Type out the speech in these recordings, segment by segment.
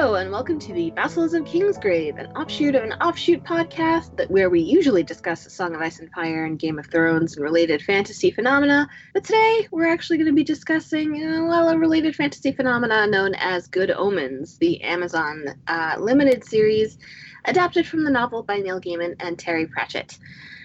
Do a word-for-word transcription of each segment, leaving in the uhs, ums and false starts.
Hello, and welcome to the Vassals of Kingsgrave, an offshoot of an offshoot podcast that where we usually discuss A Song of Ice and Fire and Game of Thrones and related fantasy phenomena. But today, we're actually going to be discussing, uh, well, a related fantasy phenomena known as Good Omens, the Amazon uh, limited series adapted from the novel by Neil Gaiman and Terry Pratchett.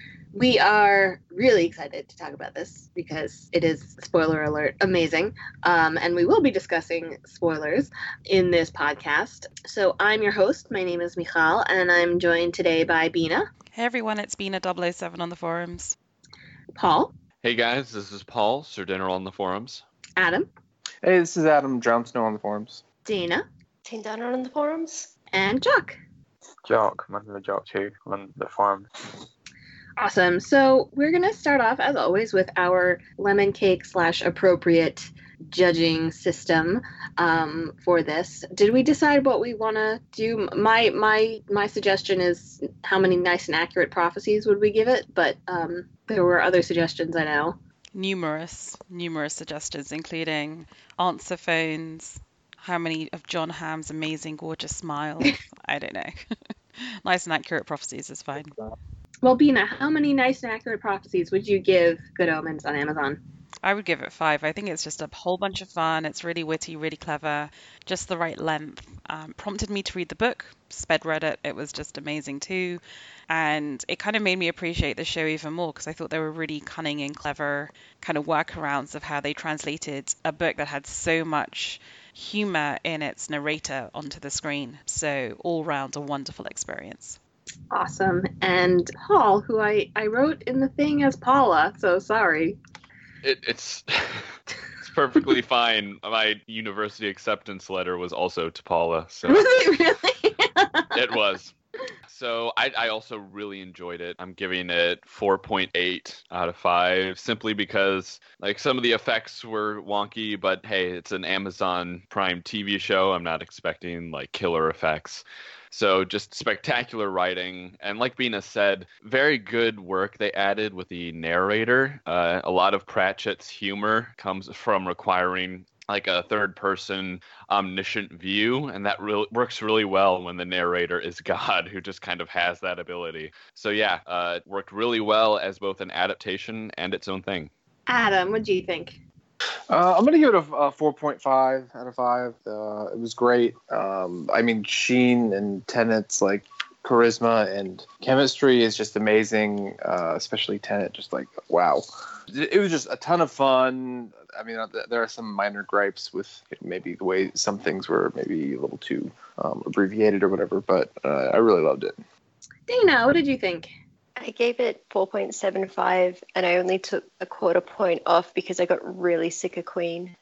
We are really excited to talk about this because it is, spoiler alert, amazing. Um, and we will be discussing spoilers in this podcast. So I'm your host. My name is Michal, and I'm joined today by Bina. Hey everyone, it's Bina double oh seven on the forums. Paul. Hey guys, this is Paul, Sir Dinner on the forums. Adam. Hey, this is Adam, Drown Snow on the forums. Dana. Teen Donner on the forums. And Jock. Jock, I'm on the Jock too, on the forums. Awesome. So we're going to start off, as always, with our lemon cake slash appropriate judging system um, for this. Did we decide what we want to do? My my my suggestion is how many nice and accurate prophecies would we give it? But um, there were other suggestions, I know. Numerous, numerous suggestions, including answer phones, how many of John Hamm's amazing, gorgeous smiles. I don't know. Nice and accurate prophecies is fine. Well, Bina, how many nice and accurate prophecies would you give Good Omens on Amazon? I would give it five. I think it's just a whole bunch of fun. It's really witty, really clever, just the right length. Um, prompted me to read the book, sped read it. It was just amazing too. And it kind of made me appreciate the show even more because I thought there were really cunning and clever kind of workarounds of how they translated a book that had so much humor in its narrator onto the screen. So all round a wonderful experience. Awesome. And Paul, who I, I wrote in the thing as Paula, so sorry. It, it's it's perfectly fine. My university acceptance letter was also to Paula. So. Was it really? It was. So I, I also really enjoyed it. I'm giving it four point eight out of five, simply because like some of the effects were wonky, but hey, it's an Amazon Prime T V show. I'm not expecting like killer effects. So just spectacular writing. And like Bina said, very good work they added with the narrator. Uh, a lot of Pratchett's humor comes from requiring like a third person omniscient view. And that really works really well when the narrator is God, who just kind of has that ability. So yeah, uh, it worked really well as both an adaptation and its own thing. Adam, what do you think? Uh, I'm going to give it a, a four point five out of five. Uh, it was great. Um, I mean, Sheen and Tennant's like charisma and chemistry is just amazing, uh, especially Tennant, just like, wow. It, it was just a ton of fun. I mean, there are some minor gripes with maybe the way some things were maybe a little too um, abbreviated or whatever, but uh, I really loved it. Dana, what did you think? I gave it four point seven five, and I only took a quarter point off because I got really sick of Queen.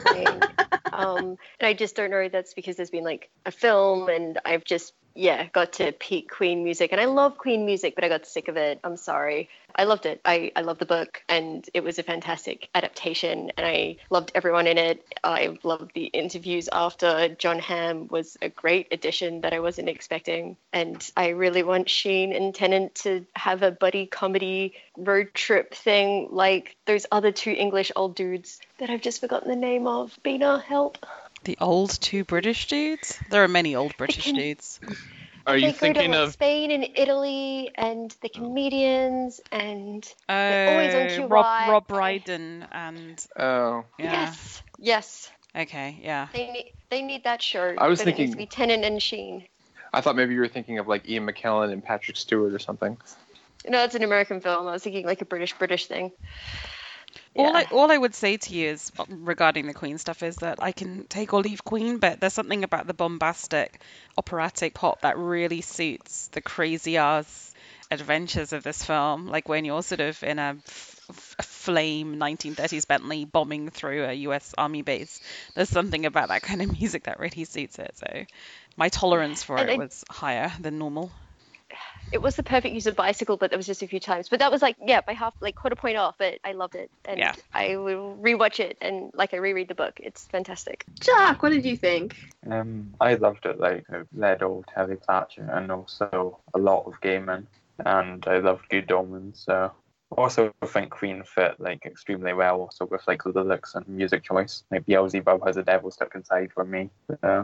um, and I just don't know if that's because there's been like a film, and I've just, yeah, got to peak Queen music. And I love Queen music, but I got sick of it. I'm sorry. I loved it. I, I loved the book, and it was a fantastic adaptation, and I loved everyone in it. I loved the interviews after. John Hamm was a great addition that I wasn't expecting, and I really want Sheen and Tennant to have a buddy comedy road trip thing like those other two English old dudes that I've just forgotten the name of. Bina, help. The old two British dudes? There are many old British can... dudes. Are you they thinking go to, like, of Spain and Italy and the comedians and Oh, they're always on Q Y. Rob, Rob Brydon and Oh. yeah. Yes, yes. Okay, yeah. They need they need that show. I was but it thinking- needs to be Tennant and Sheen. I thought maybe you were thinking of like Ian McKellen and Patrick Stewart or something. No, it's an American film. I was thinking like a British British thing. All I Yeah. all I would say to you is regarding the Queen stuff is that I can take or leave Queen, but there's something about the bombastic, operatic pop that really suits the crazy ass adventures of this film. Like when you're sort of in a, f- a flame nineteen thirties Bentley bombing through a U S Army base. There's something about that kind of music that really suits it. So my tolerance for And it I- was higher than normal. It was the perfect use of bicycle, but there was just a few times. But that was like, yeah, by half, like quarter point off, but I loved it. And Yeah. I will rewatch it and like I reread the book. It's fantastic. Jock, what did you think? Um, I loved it. Like I read all Terry Pratchett and also a lot of Gaiman, and I loved Good Omens. So I also think Queen fit like extremely well, also with like the lyrics and music choice. Like Beelzebub has a devil stuck inside for me. So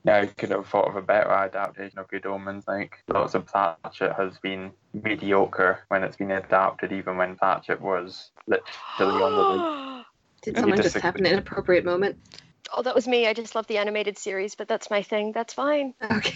Yeah, I could have thought of a better adaptation of Good Omens. Like, lots of Pratchett has been mediocre when it's been adapted, even when Pratchett was literally on the like. Did You someone just disagree? have an inappropriate moment? Oh, that was me. I just love the animated series, but that's my thing. That's fine. Okay.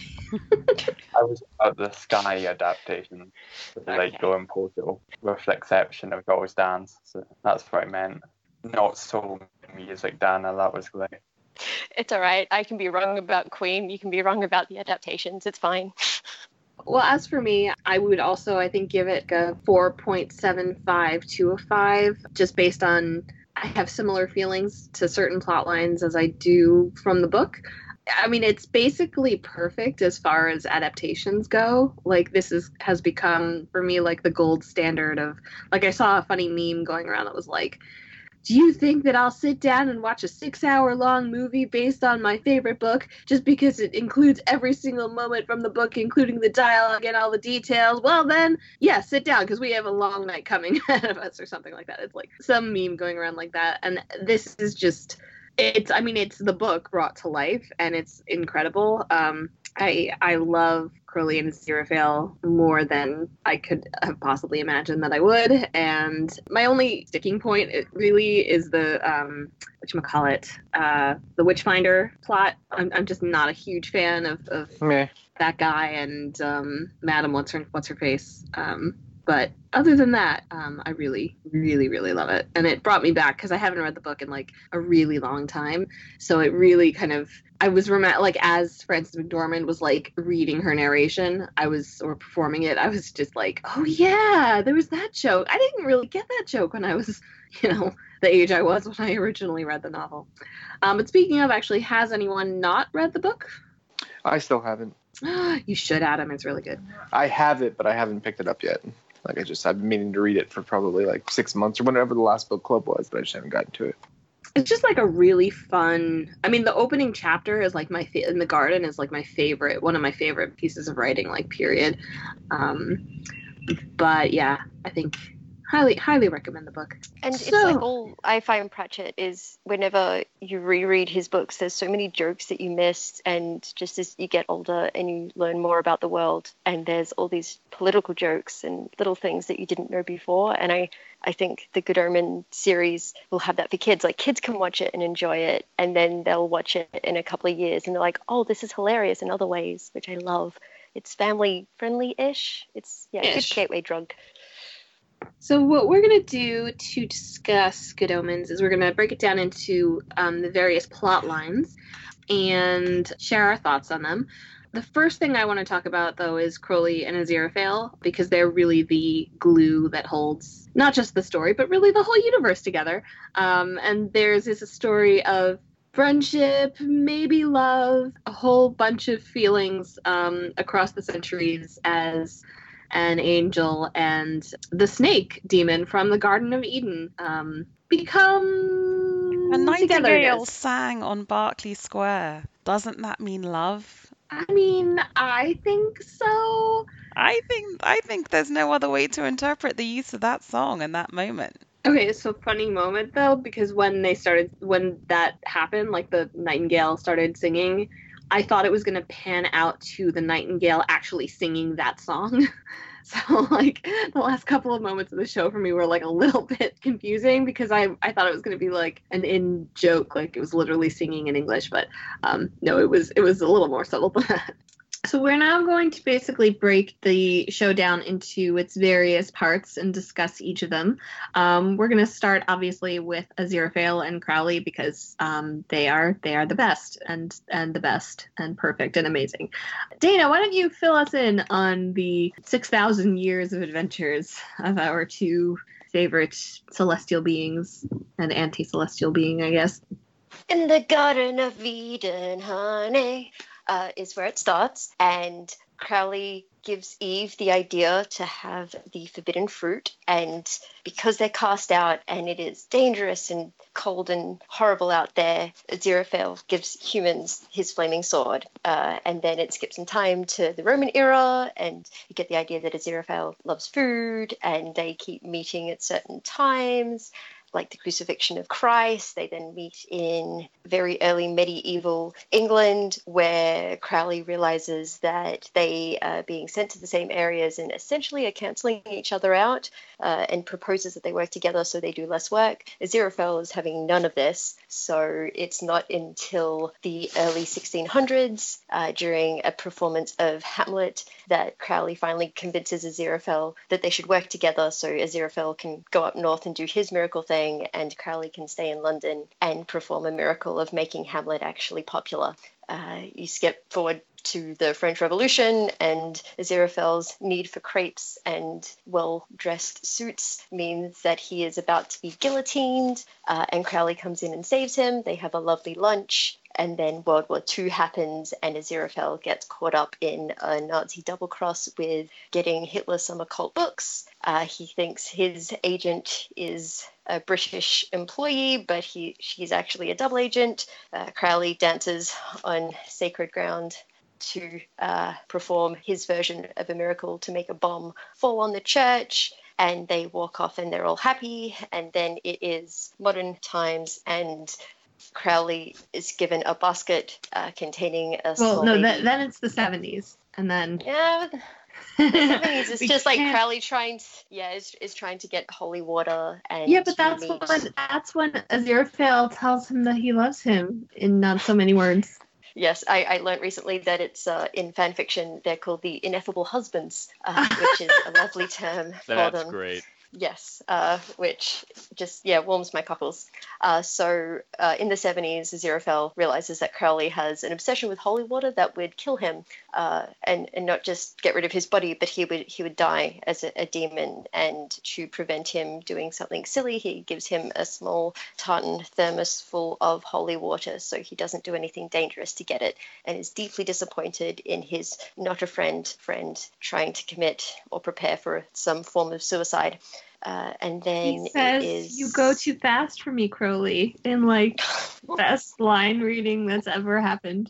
I was about the Sky adaptation, with the like Okay. Going Portal, with the exception of Always Dance. So that's what I meant. Not so music, Dana. That was great. It's all right. I can be wrong about Queen. You can be wrong about the adaptations. It's fine. Well, as for me, I would also, I think, give it a four point seven five to a five, just based on I have similar feelings to certain plot lines as I do from the book. I mean, it's basically perfect as far as adaptations go. Like, this is has become, for me, like the gold standard of, like, I saw a funny meme going around that was like, do you think that I'll sit down and watch a six hour long movie based on my favorite book just because it includes every single moment from the book, including the dialogue and all the details? Well, then, yeah, sit down because we have a long night coming ahead of us or something like that. It's like some meme going around like that. And this is just, it's, I mean, it's the book brought to life and it's incredible. Um, I I love Crowley and Aziraphale more than I could have possibly imagined that I would. And my only sticking point, it really, is the um, whatchamacallit, uh, the Witchfinder plot. I'm I'm just not a huge fan of, of Meh. that guy and um, Madam what's her what's her face. Um, but other than that, um, I really, really, really love it. And it brought me back because I haven't read the book in like a really long time. So it really kind of, I was rem- like, as Frances McDormand was like reading her narration, I was, or performing it, I was just like, oh yeah, there was that joke. I didn't really get that joke when I was, you know, the age I was when I originally read the novel. Um, but speaking of, actually, has anyone not read the book? I still haven't. You should, Adam. It's really good. I have it, but I haven't picked it up yet. Like, I just, I've been meaning to read it for probably like six months or whenever the last book club was, but I just haven't gotten to it. It's just like a really fun, I mean, the opening chapter is like my, fa- in the garden is like my favorite, one of my favorite pieces of writing, like, period. Um, but yeah, I think highly, highly recommend the book. And it's So- like all I find Pratchett is whenever you reread his books, there's so many jokes that you missed, and just as you get older and you learn more about the world, and there's all these political jokes and little things that you didn't know before. And I, I think the Good Omen series will have that for kids. Like, kids can watch it and enjoy it, and then they'll watch it in a couple of years and they're like, oh, this is hilarious in other ways, which I love. It's family friendly-ish. It's, yeah, Ish. good gateway drug. So what we're going to do to discuss Good Omens is we're going to break it down into um, the various plot lines and share our thoughts on them. The first thing I want to talk about, though, is Crowley and Aziraphale, because they're really the glue that holds not just the story, but really the whole universe together. Um, and theirs is a story of friendship, maybe love, a whole bunch of feelings um, across the centuries as an angel and the snake demon from the Garden of Eden um, become A together. nightingale sang on Berkeley Square. Doesn't that mean love? I mean, I think so. I think I think there's no other way to interpret the use of that song in that moment. Okay, so funny moment though, because when they started, when that happened, like the nightingale started singing, I thought it was going to pan out to the nightingale actually singing that song. So, like, the last couple of moments of the show for me were, like, a little bit confusing because I, I thought it was going to be, like, an in joke, like it was literally singing in English. But, um, no, it was it was a little more subtle than that. So we're now going to basically break the show down into its various parts and discuss each of them. Um, we're going to start, obviously, with Aziraphale and Crowley because um, they are they are the best and and the best and perfect and amazing. Dana, why don't you fill us in on the six thousand years of adventures of our two favorite celestial beings and anti-celestial being, I guess. In the Garden of Eden, honey, uh, is where it starts. And Crowley gives Eve the idea to have the forbidden fruit. And because they're cast out and it is dangerous and cold and horrible out there, Aziraphale gives humans his flaming sword. Uh, and then it skips in time to the Roman era, and you get the idea that Aziraphale loves food and they keep meeting at certain times. like the crucifixion of Christ. They then meet in very early medieval England, where Crowley realizes that they are being sent to the same areas and essentially are cancelling each other out, uh, and proposes that they work together so they do less work. Aziraphale is having none of this, so it's not until the early sixteen hundreds, uh, during a performance of Hamlet, that Crowley finally convinces Aziraphale that they should work together so Aziraphale can go up north and do his miracle thing, and Crowley can stay in London and perform a miracle of making Hamlet actually popular. Uh, you skip forward to the French Revolution, and Aziraphale's need for crepes and well-dressed suits means that he is about to be guillotined, uh, and Crowley comes in and saves him. They have a lovely lunch, and then World War Two happens, and Aziraphale gets caught up in a Nazi double-cross with getting Hitler some occult books. Uh, he thinks his agent is a British employee, but he she's actually a double agent. Uh, Crowley dances on sacred ground to uh, perform his version of a miracle to make a bomb fall on the church, and they walk off and they're all happy. And then it is modern times, and Crowley is given a basket uh, containing a small Well, no, baby. that, then it's the seventies, and then Yeah, the seventies is We just like can't- Crowley trying, to, yeah, is, is trying to get holy water and yeah, but to that's meet- when that's when Aziraphale tells him that he loves him in not so many words. Yes, I, I learned recently that it's uh, in fan fiction they're called the ineffable husbands, uh, which is a lovely term for That's them. great. Yes, uh, which just, yeah, warms my cockles. Uh, so uh, in the seventies, Aziraphale realizes that Crowley has an obsession with holy water that would kill him, uh, and, and not just get rid of his body, but he would he would die as a, a demon. And to prevent him doing something silly, he gives him a small tartan thermos full of holy water so he doesn't do anything dangerous to get it, and is deeply disappointed in his not a friend friend trying to commit or prepare for some form of suicide. Uh, and then He says, it is... "You go too fast for me, Crowley," in like best line reading that's ever happened.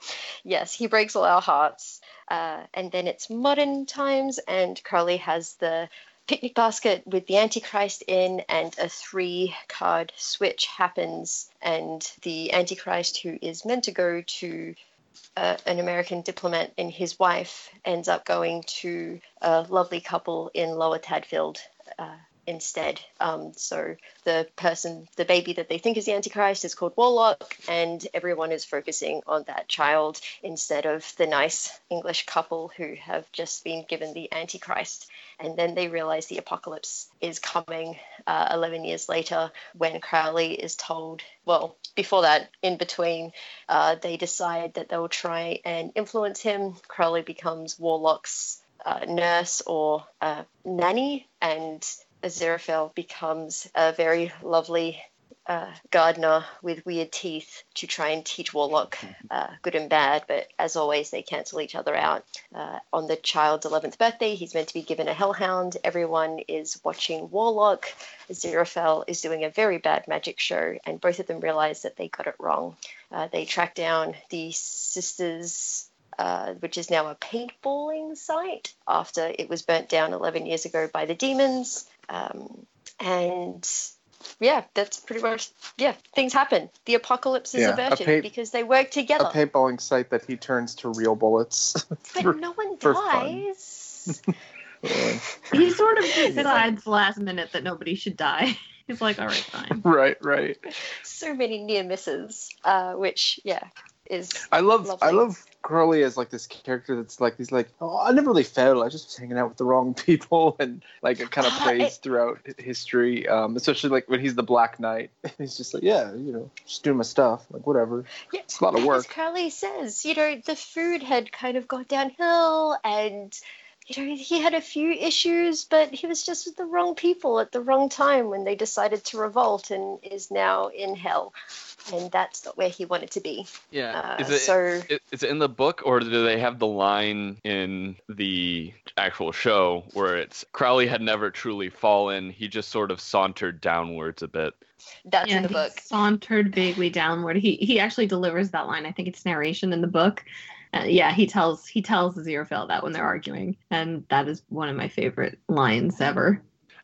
Yes, he breaks all our hearts. Uh, and then it's modern times, and Crowley has the picnic basket with the Antichrist in, and a three-card switch happens, and the Antichrist, who is meant to go to uh, an American diplomat and his wife, ends up going to a lovely couple in Lower Tadfield uh, instead. Um, so the person, the baby that they think is the Antichrist is called Warlock, and everyone is focusing on that child instead of the nice English couple who have just been given the Antichrist. And then they realize the apocalypse is coming uh, eleven years later, when Crowley is told, well, before that, in between, uh, they decide that they'll try and influence him. Crowley becomes Warlock's uh, nurse or uh, nanny, and Aziraphale becomes a very lovely uh, gardener with weird teeth to try and teach Warlock uh, good and bad, but as always, they cancel each other out. Uh, on the child's eleventh birthday, he's meant to be given a hellhound. Everyone is watching Warlock. Aziraphale is doing a very bad magic show, and both of them realize that they got it wrong. Uh, they track down the sisters, Uh, which is now a paintballing site after it was burnt down eleven years ago by the demons. Um, and yeah, that's pretty much, yeah, things happen. The apocalypse is Yeah, a averted paint- because they work together. A paintballing site that he turns to real bullets. But for- no one for fun. dies. Yeah. He sort of decides last minute that nobody should die. He's like, all right, fine. Right, right. So many near misses, uh, which, yeah, is I love lovely. I love Crowley as like this character that's like he's like, oh, I never really fell. I just was hanging out with the wrong people, and like it kind of Ah, plays it- throughout history, um, especially like when he's the Black Knight. He's just like, yeah, you know, just doing my stuff, like whatever. Yeah, It's a lot of As work. Crowley says, you know, the food had kind of gone downhill, and you know, he had a few issues, but he was just with the wrong people at the wrong time when they decided to revolt, and is now in hell. And that's not where he wanted to be. Yeah. Uh, is it so i- is it in the book, or do they have the line in the actual show where it's Crowley had never truly fallen, he just sort of sauntered downwards a bit? that's Yeah, in the he book. sauntered vaguely downward. He he actually delivers that line. I think it's narration in the book. Uh, yeah, he tells he tells Aziraphale that when they're arguing, and that is one of my favorite lines ever.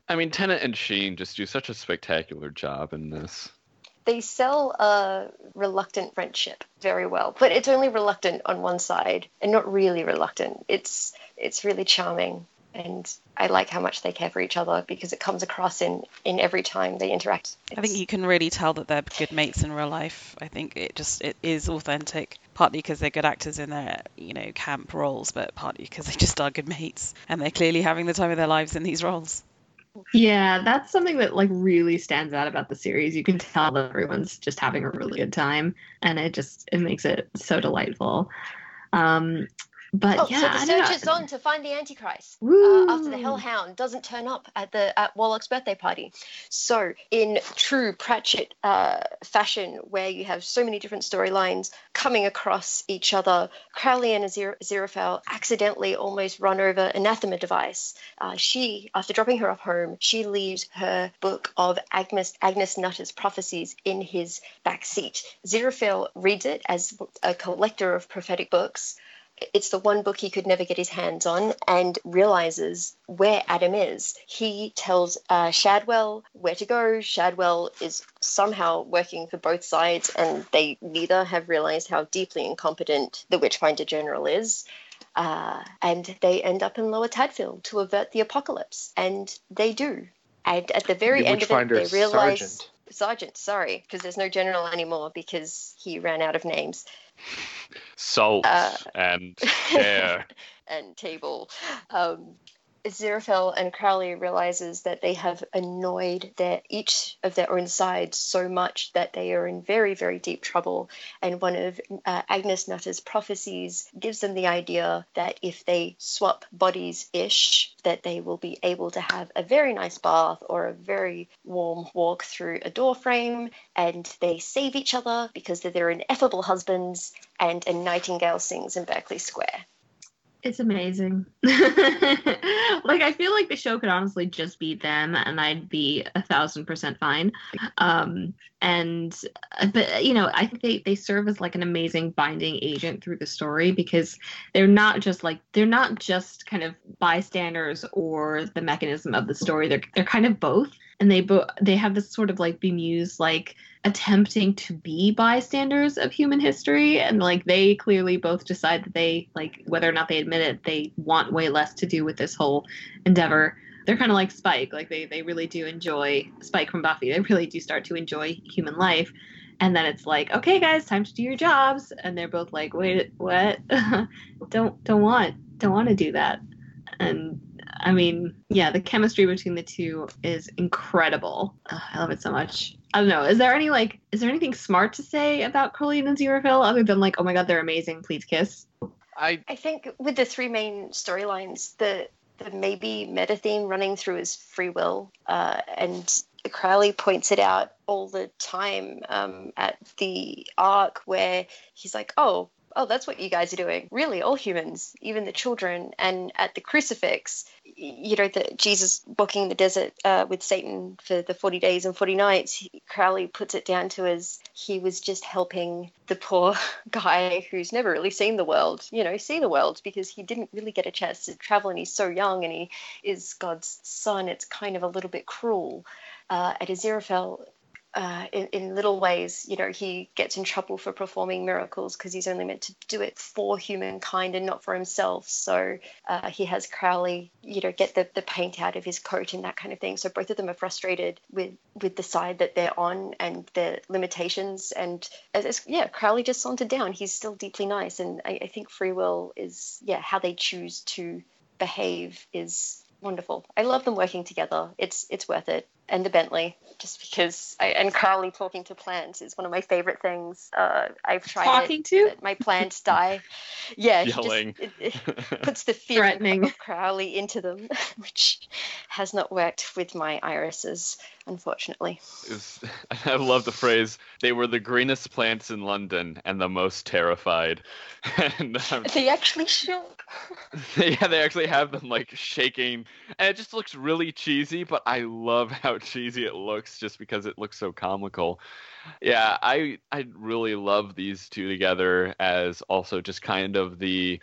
I mean, Tennant and Sheen just do such a spectacular job in this. They sell a reluctant friendship very well, but it's only reluctant on one side and not really reluctant. It's it's really charming, and I like how much they care for each other because it comes across in, in every time they interact. It's... I think you can really tell that they're good mates in real life. I think it just it is authentic, partly because they're good actors in their, you know, camp roles, but partly because they just are good mates and they're clearly having the time of their lives in these roles. Yeah, that's something that like really stands out about the series. You can tell that everyone's just having a really good time, and it just it makes it so delightful. Um, but oh, yeah, so the I search don't know. is on to find the Antichrist Woo! uh, after the Hellhound doesn't turn up at the at Warlock's birthday party. So, in true Pratchett uh, fashion, where you have so many different storylines coming across each other, Crowley and Azir- Aziraphale accidentally almost run over Anathema Device. Uh, she, after dropping her off home, she leaves her book of Agnes, Agnes Nutter's prophecies in his back seat. Aziraphale reads it as a collector of prophetic books. It's the one book he could never get his hands on, and realizes where Adam is. He tells uh, Shadwell where to go. Shadwell is somehow working for both sides, and they neither have realized how deeply incompetent the Witchfinder General is. Uh, and they end up in Lower Tadfield to avert the apocalypse, and they do. And at the very The end of it, Witchfinder they realize... Sergeant. Sergeant, sorry, because there's no general anymore because he ran out of names. Salt Uh, and care. and table. Um, Aziraphale and Crowley realizes that they have annoyed their each of their own sides so much that they are in very, very deep trouble. And one of uh, Agnes Nutter's prophecies gives them the idea that if they swap bodies-ish, that they will be able to have a very nice bath or a very warm walk through a door frame, and they save each other because they're ineffable husbands, and a nightingale sings in Berkeley Square. It's amazing. Like, I feel like the show could honestly just be them, and I'd be a thousand percent fine. Um, and but you know, I think they they serve as like an amazing binding agent through the story, because they're not just like they're not just kind of bystanders or the mechanism of the story. They're they're kind of both, and they both they have this sort of like bemused like attempting to be bystanders of human history, and like they clearly both decide that they like whether or not they admit it, they want way less to do with this whole endeavor. They're kind of like Spike, like they they really do enjoy Spike from Buffy. They really do start to enjoy human life, and then it's like, okay guys, time to do your jobs, and they're both like, wait, what? don't don't want don't want to do that. And I mean, yeah, the chemistry between the two is incredible. Ugh, I love it so much. I don't know. Is there any like, is there anything smart to say about Crowley and Aziraphale other than like, oh my god, they're amazing, please kiss? I I think with the three main storylines, the the maybe meta theme running through is free will, uh, and Crowley points it out all the time um, at the arc where he's like, oh, oh, that's what you guys are doing. Really, all humans, even the children. And at the crucifix, you know, the Jesus walking the desert uh, with Satan for the forty days and forty nights, Crowley puts it down to as he was just helping the poor guy who's never really seen the world, you know, see the world, because he didn't really get a chance to travel, and he's so young, and he is God's son. It's kind of a little bit cruel. Uh, at Aziraphale, Uh, in, in little ways, you know, he gets in trouble for performing miracles because he's only meant to do it for humankind and not for himself. So uh, he has Crowley, you know, get the, the paint out of his coat and that kind of thing. So both of them are frustrated with, with the side that they're on and their limitations. And as, as, yeah, Crowley just sauntered down. He's still deeply nice. And I, I think free will is, yeah, how they choose to behave is wonderful. I love them working together. It's it's worth it. And the Bentley, just because, I, and Crowley talking to plants is one of my favorite things. Uh, I've tried Talking it, to? but my plants die. Yeah, he Yelling. Just, it, it puts the fear Threatening. of Crowley into them, which has not worked with my irises, unfortunately. Is, I love the phrase, they were the greenest plants in London and the most terrified. And um, They actually shook. yeah, they actually have them like shaking, and it just looks really cheesy, but I love how cheesy it looks just because it looks so comical. Yeah, I I really love these two together as also just kind of the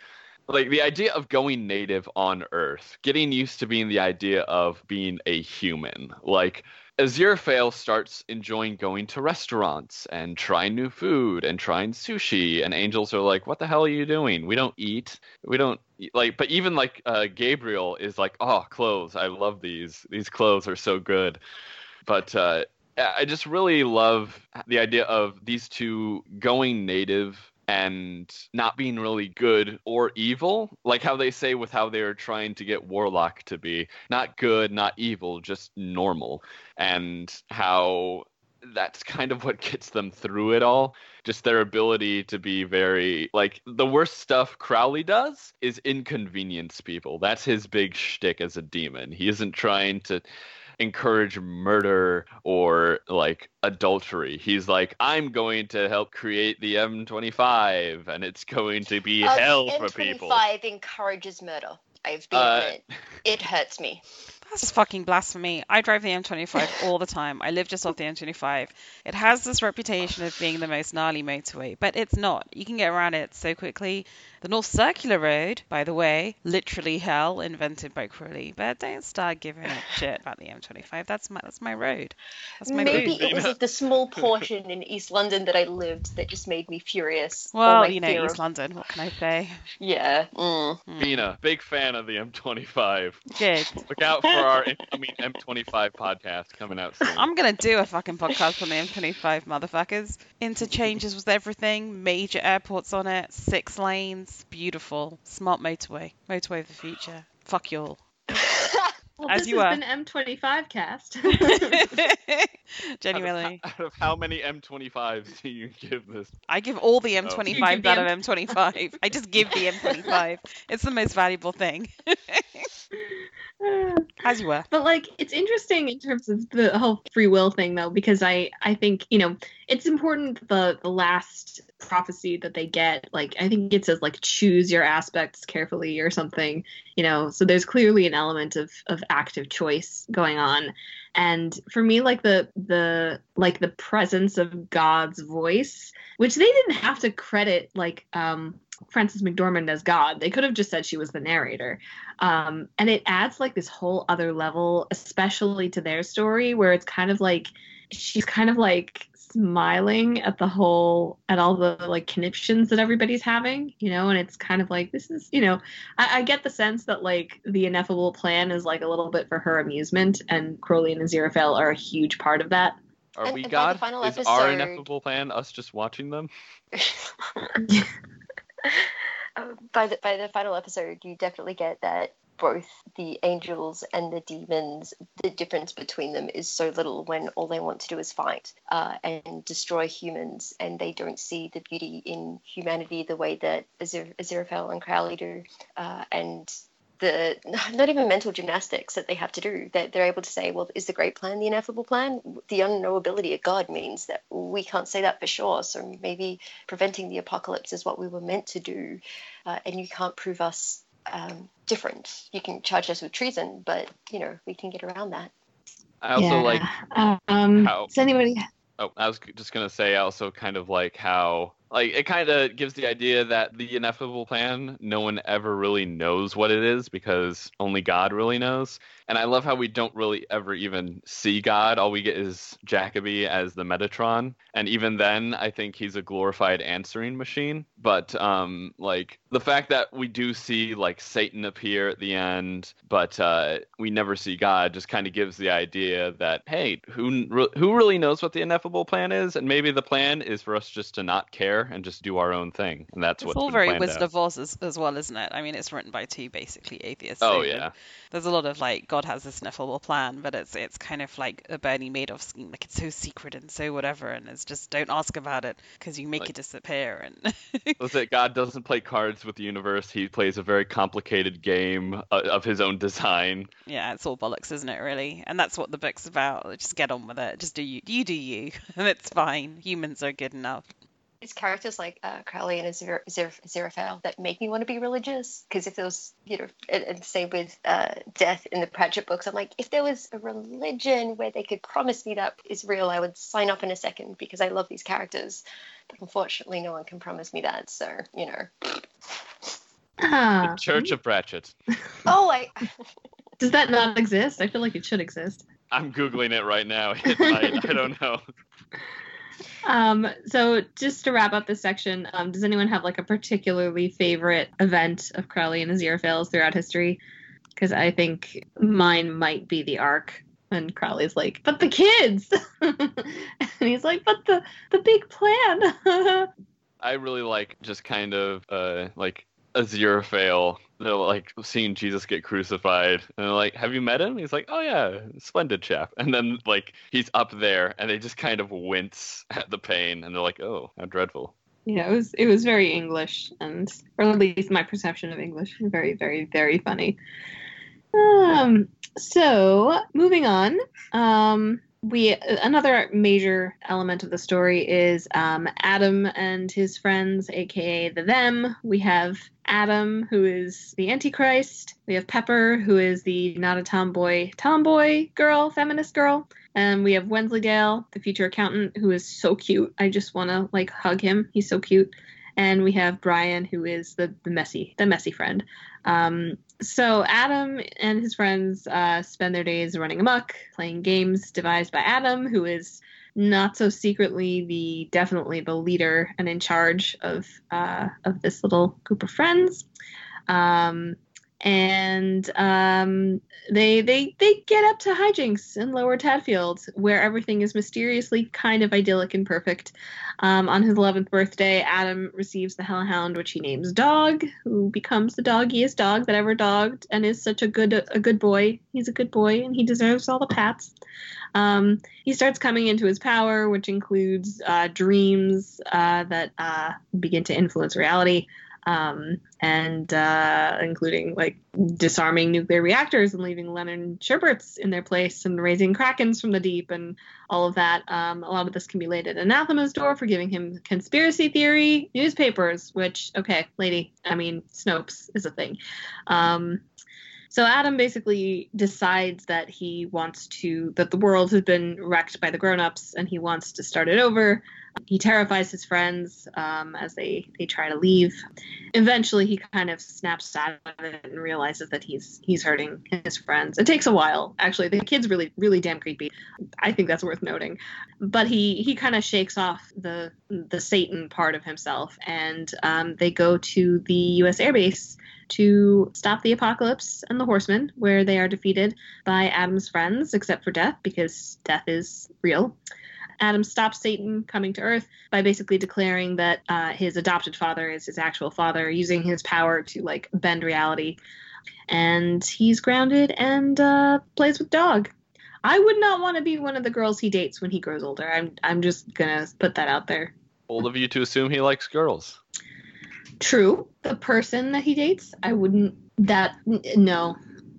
like the idea of going native on Earth, getting used to being the idea of being a human. Like Aziraphale starts enjoying going to restaurants and trying new food and trying sushi, and angels are like, "What the hell are you doing? We don't eat. We don't eat." Like." But even like uh, Gabriel is like, "Oh, clothes! I love these. These clothes are so good." But uh, I just really love the idea of these two going native and not being really good or evil, like how they say with how they're trying to get Warlock to be not good, not evil, just normal, and how that's kind of what gets them through it all. Just their ability to be very, like, the worst stuff Crowley does is inconvenience people. That's his big shtick as a demon. He isn't trying to encourage murder or like adultery. He's like, I'm going to help create the M twenty-five and it's going to be Uh, hell the for people. M twenty-five encourages murder. I've been Uh, on it. It hurts me. That's fucking blasphemy. I drive the M twenty-five all the time. I live just off the M twenty-five. It has this reputation of being the most gnarly motorway, but it's not. You can get around it so quickly. The North Circular Road, by the way, literally hell, invented by Crowley. But don't start giving a shit about the M twenty-five. That's my that's my road. That's my Maybe boo. it was like the small portion in East London that I lived that just made me furious. Or Well, my you know, fear East of- London. What can I say? Yeah. Mm. Hmm. Bina, big fan of the M twenty-five. Good. Look out for our incoming M twenty-five podcast coming out soon. I'm gonna do a fucking podcast on the M twenty-five, motherfuckers. Interchanges with everything, major airports on it, six lanes, beautiful, smart motorway, motorway of the future. Fuck you all. Well, As this you has are. been M twenty-five cast. Genuinely. Out of, out of how many M twenty-fives do you give this? I give all the M Oh. twenty-fives You give the out of M- M twenty-five. I just give the M twenty-five. It's the most valuable thing. As you were. But like, it's interesting in terms of the whole free will thing, though, because I I think, you know, it's important the the last prophecy that they get, like, I think it says like choose your aspects carefully or something, you know. So there's clearly an element of of active choice going on. And for me, like the the like the presence of God's voice, which they didn't have to credit like um Frances McDormand as God. They could have just said she was the narrator. Um, and it adds like this whole other level, especially to their story, where it's kind of like she's kind of like smiling at the whole at all the like conniptions that everybody's having, you know. And it's kind of like, this is, you know, I, I get the sense that like the Ineffable Plan is like a little bit for her amusement, and Crowley and Aziraphale are a huge part of that. Are And- we and by the God? final Is our episode- ineffable plan us just watching them? Uh, by the by the final episode, you definitely get that both the angels and the demons, the difference between them is so little when all they want to do is fight uh, and destroy humans, and they don't see the beauty in humanity the way that Azir- Aziraphale and Crowley do, uh, and the not even mental gymnastics that they have to do, that they're able to say, well, is the great plan the ineffable plan? The unknowability of God means that we can't say that for sure, so maybe preventing the apocalypse is what we were meant to do, uh, and you can't prove us um, different. You can charge us with treason, but, you know, we can get around that. I also like um how- does anybody Oh, I was just gonna say, I also kind of like how, like, it kind of gives the idea that the ineffable plan, no one ever really knows what it is because only God really knows. And I love how we don't really ever even see God. All we get is Jacoby as the Metatron, and even then, I think he's a glorified answering machine. But um, like the fact that we do see like Satan appear at the end, but uh, we never see God, just kind of gives the idea that, hey, who who really knows what the ineffable plan is? And maybe the plan is for us just to not care and just do our own thing, and that's It's what's all been very planned Wizard out. of Oz as, as well, isn't it? I mean, it's written by two basically atheists. Oh so yeah. There's a lot of like, God has this ineffable plan, but it's it's kind of like a Bernie Madoff scheme. Like, it's so secret and so whatever, and it's just don't ask about it because you make Like- it disappear. And Was it God doesn't play cards with the universe? He plays a very complicated game uh, of his own design. yeah, it's all bollocks, isn't it? Really, and that's what the book's about. Just get on with it. Just do you, you do you, and it's fine. Humans are good enough. It's characters like uh, Crowley and Azir- Azir- Aziraphale that make me want to be religious. Because if there was, you know, and, and same with uh, Death in the Pratchett books, I'm like, if there was a religion where they could promise me that is real, I would sign up in a second because I love these characters. But unfortunately, no one can promise me that. So, you know. Ah, Church of Pratchett. Oh, I. does that not exist? I feel like it should exist. I'm Googling it right now. It might. I don't know. Um, so just to wrap up this section, um, does anyone have like a particularly favorite event of Crowley and Aziraphale's throughout history? Because I think mine might be the Ark. And Crowley's like, but the kids! And he's like, but the, the big plan! I really like just kind of uh, like Aziraphale, you know, like seeing Jesus get crucified, and they're like, have you met him? He's like, oh yeah, splendid chap. And then like he's up there, and they just kind of wince at the pain, and they're like, oh, how dreadful. Yeah, it was it was very English, and or at least my perception of English, very, very, very funny. Um, so moving on, um, we another major element of the story is um, Adam and his friends, aka the Them. We have Adam, who is the Antichrist. We have Pepper, who is the not a tomboy tomboy girl, feminist girl. And we have Wensleydale, the future accountant, who is so cute. I just want to like hug him. He's so cute. And we have Brian, who is the, the messy the messy friend. Um, so Adam and his friends uh, spend their days running amok, playing games devised by Adam, who is not so secretly the definitely the leader and in charge of uh, of this little group of friends. Um, and um, they they they get up to hijinks in Lower Tadfield, where everything is mysteriously kind of idyllic and perfect. Um, on his eleventh birthday, Adam receives the Hellhound, which he names Dog, who becomes the doggiest dog that ever dogged, and is such a good a good boy. He's a good boy, and he deserves all the pats. Um, he starts coming into his power, which includes uh, dreams uh, that uh, begin to influence reality. Um, and uh, including like disarming nuclear reactors and leaving Leonard Sherberts in their place and raising Krakens from the deep and all of that. Um, a lot of this can be laid at Anathema's door for giving him conspiracy theory newspapers, which, okay, lady, I mean, Snopes is a thing. Um, so Adam basically decides that he wants to, that the world has been wrecked by the grown-ups and he wants to start it over. He terrifies his friends um, as they, they try to leave. Eventually, he kind of snaps out of it and realizes that he's he's hurting his friends. It takes a while, actually. The kid's really, really damn creepy. I think that's worth noting. But he, he kind of shakes off the the Satan part of himself, and um, they go to the U S Air Base to stop the apocalypse and the Horsemen, where they are defeated by Adam's friends, except for Death, because Death is real. Adam stops Satan coming to Earth by basically declaring that uh, his adopted father is his actual father, using his power to like bend reality. And he's grounded and uh, plays with Dog. I would not want to be one of the girls he dates when he grows older. I'm I'm just gonna put that out there. Bold of you to assume he likes girls. True. The person that he dates, I wouldn't. That n- no.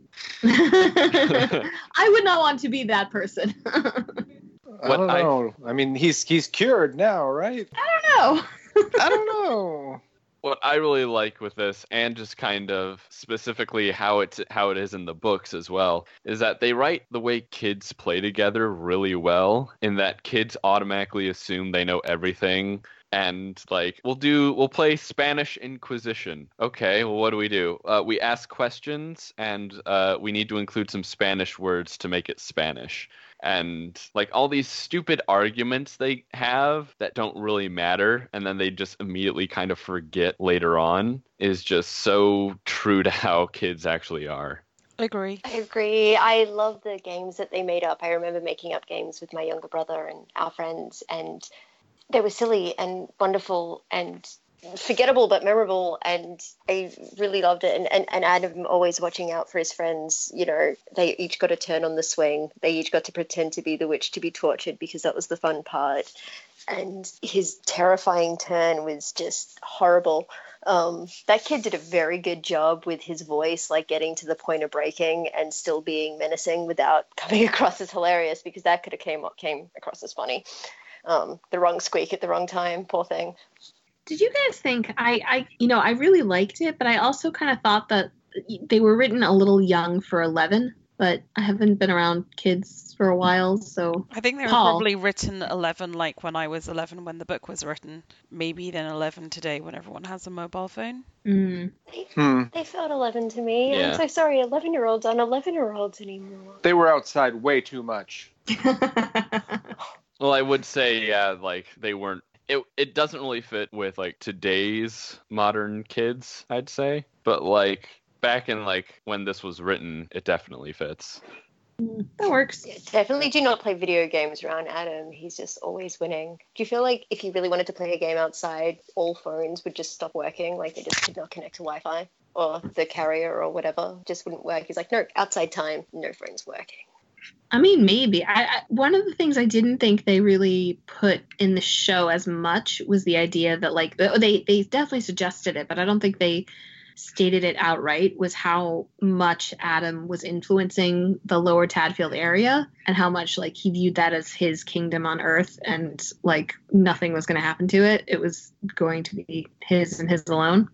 I would not want to be that person. I don't know. I, I mean, he's he's cured now, right? I don't know. I don't know. What I really like with this, and just kind of specifically how it's how it is in the books as well, is that they write the way kids play together really well, in that kids automatically assume they know everything. And like we'll do, we'll play Spanish Inquisition. Okay, well, what do we do? Uh, we ask questions, and uh, we need to include some Spanish words to make it Spanish. And like all these stupid arguments they have that don't really matter, and then they just immediately kind of forget later on, is just so true to how kids actually are. Agree. I agree. I love the games that they made up. I remember making up games with my younger brother and our friends, and they were silly and wonderful and forgettable but memorable, and I really loved it. And, and, and Adam always watching out for his friends. You know, they each got a turn on the swing. They each got to pretend to be the witch to be tortured, because that was the fun part. And his terrifying turn was just horrible. Um, that kid did a very good job with his voice, like getting to the point of breaking and still being menacing without coming across as hilarious, because that could have came came across as funny. Um, the wrong squeak at the wrong time, poor thing. Did you guys think, I, I, you know, I really liked it, but I also kind of thought that they were written a little young for eleven. but I haven't been around kids for a while, so I think they were Paul. probably written eleven like when I was eleven when the book was written. Maybe then eleven today when everyone has a mobile phone. Mm. Hmm. They felt eleven to me. Yeah. I'm so sorry, eleven-year-olds aren't eleven-year-olds anymore. They were outside way too much. Well, I would say, yeah, like they weren't. It it doesn't really fit with like today's modern kids, I'd say. But like back in like when this was written, it definitely fits. That works. Yeah, definitely do not play video games around Adam. He's just always winning. Do you feel like if you really wanted to play a game outside, all phones would just stop working? Like they just could not connect to Wi-Fi or the carrier or whatever? Just wouldn't work. He's like, no, outside time, no phone's working. I mean, maybe. I, I one of the things I didn't think they really put in the show as much was the idea that, like, they they definitely suggested it, but I don't think they stated it outright, was how much Adam was influencing the lower Tadfield area and how much, like, he viewed that as his kingdom on Earth and, like, nothing was going to happen to it. It was going to be his and his alone.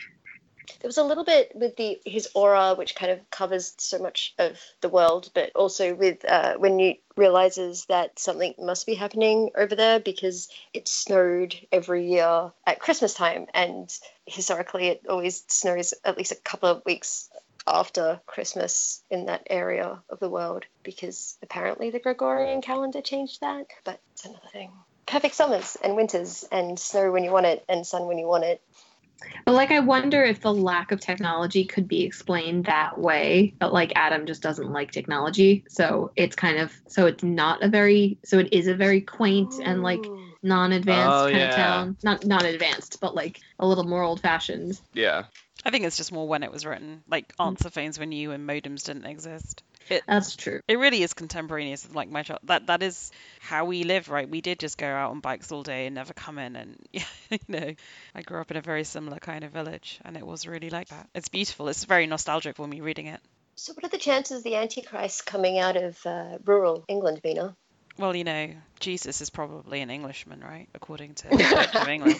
There was a little bit with the his aura, which kind of covers so much of the world, but also with uh, when you realizes that something must be happening over there because it snowed every year at Christmas time, and historically it always snows at least a couple of weeks after Christmas in that area of the world because apparently the Gregorian calendar changed that, but it's another thing. Perfect summers and winters and snow when you want it and sun when you want it. But, like, I wonder if the lack of technology could be explained that way. But, like, Adam just doesn't like technology. So it's kind of, so it's not a very, so it is a very quaint and, like, non-advanced Oh, kind yeah. of town. Not, not advanced, but, like, a little more old-fashioned. Yeah. I think it's just more when it was written. Like, answer phones were new and modems didn't exist. It, That's true. it really is contemporaneous with, like, my child. That that is how we live, right? We did just go out on bikes all day and never come in. And, yeah, you know, I grew up in a very similar kind of village, and it was really like that. It's beautiful. It's very nostalgic for me reading it. So what are the chances of the Antichrist coming out of uh, rural England, Mina? Well, you know, Jesus is probably an Englishman, right? According to the Church of England.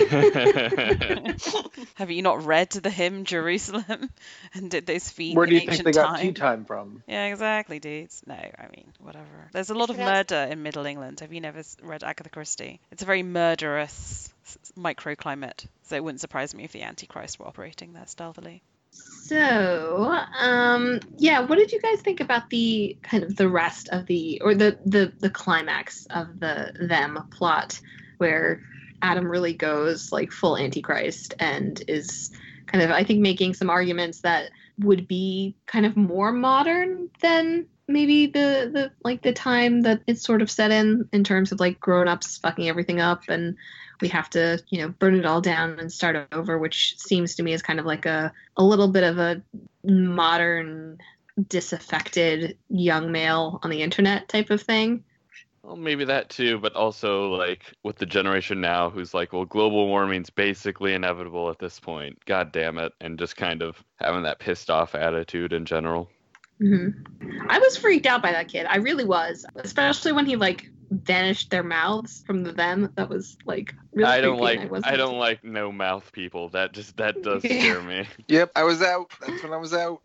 Have you not read the hymn Jerusalem and did those feet Where in do you think ancient they got time? tea time from? Yeah, exactly, dudes. No, I mean, whatever. There's a lot of Should I- murder in Middle England. Have you never s- read Agatha Christie? It's a very murderous s- s- microclimate, so it wouldn't surprise me if the Antichrist were operating there stealthily. So, um, yeah, what did you guys think about the kind of the rest of the, or the, the, the climax of the them plot where Adam really goes like full Antichrist and is kind of, I think, making some arguments that would be kind of more modern than maybe the, the like the time that it's sort of set in, in terms of like grown-ups fucking everything up and we have to, you know, burn it all down and start over, which seems to me is kind of like a, a little bit of a modern, disaffected young male on the internet type of thing. Well, maybe that too, but also like with the generation now who's like, well, global warming's basically inevitable at this point. God damn it. And just kind of having that pissed off attitude in general. Mm-hmm. I was freaked out by that kid. I really was, especially when he like vanished their mouths from the them. That was like really I don't creepy, like and I, wasn't I don't like no mouth people. That just that does scare me. Yep, I was out. That's when I was out.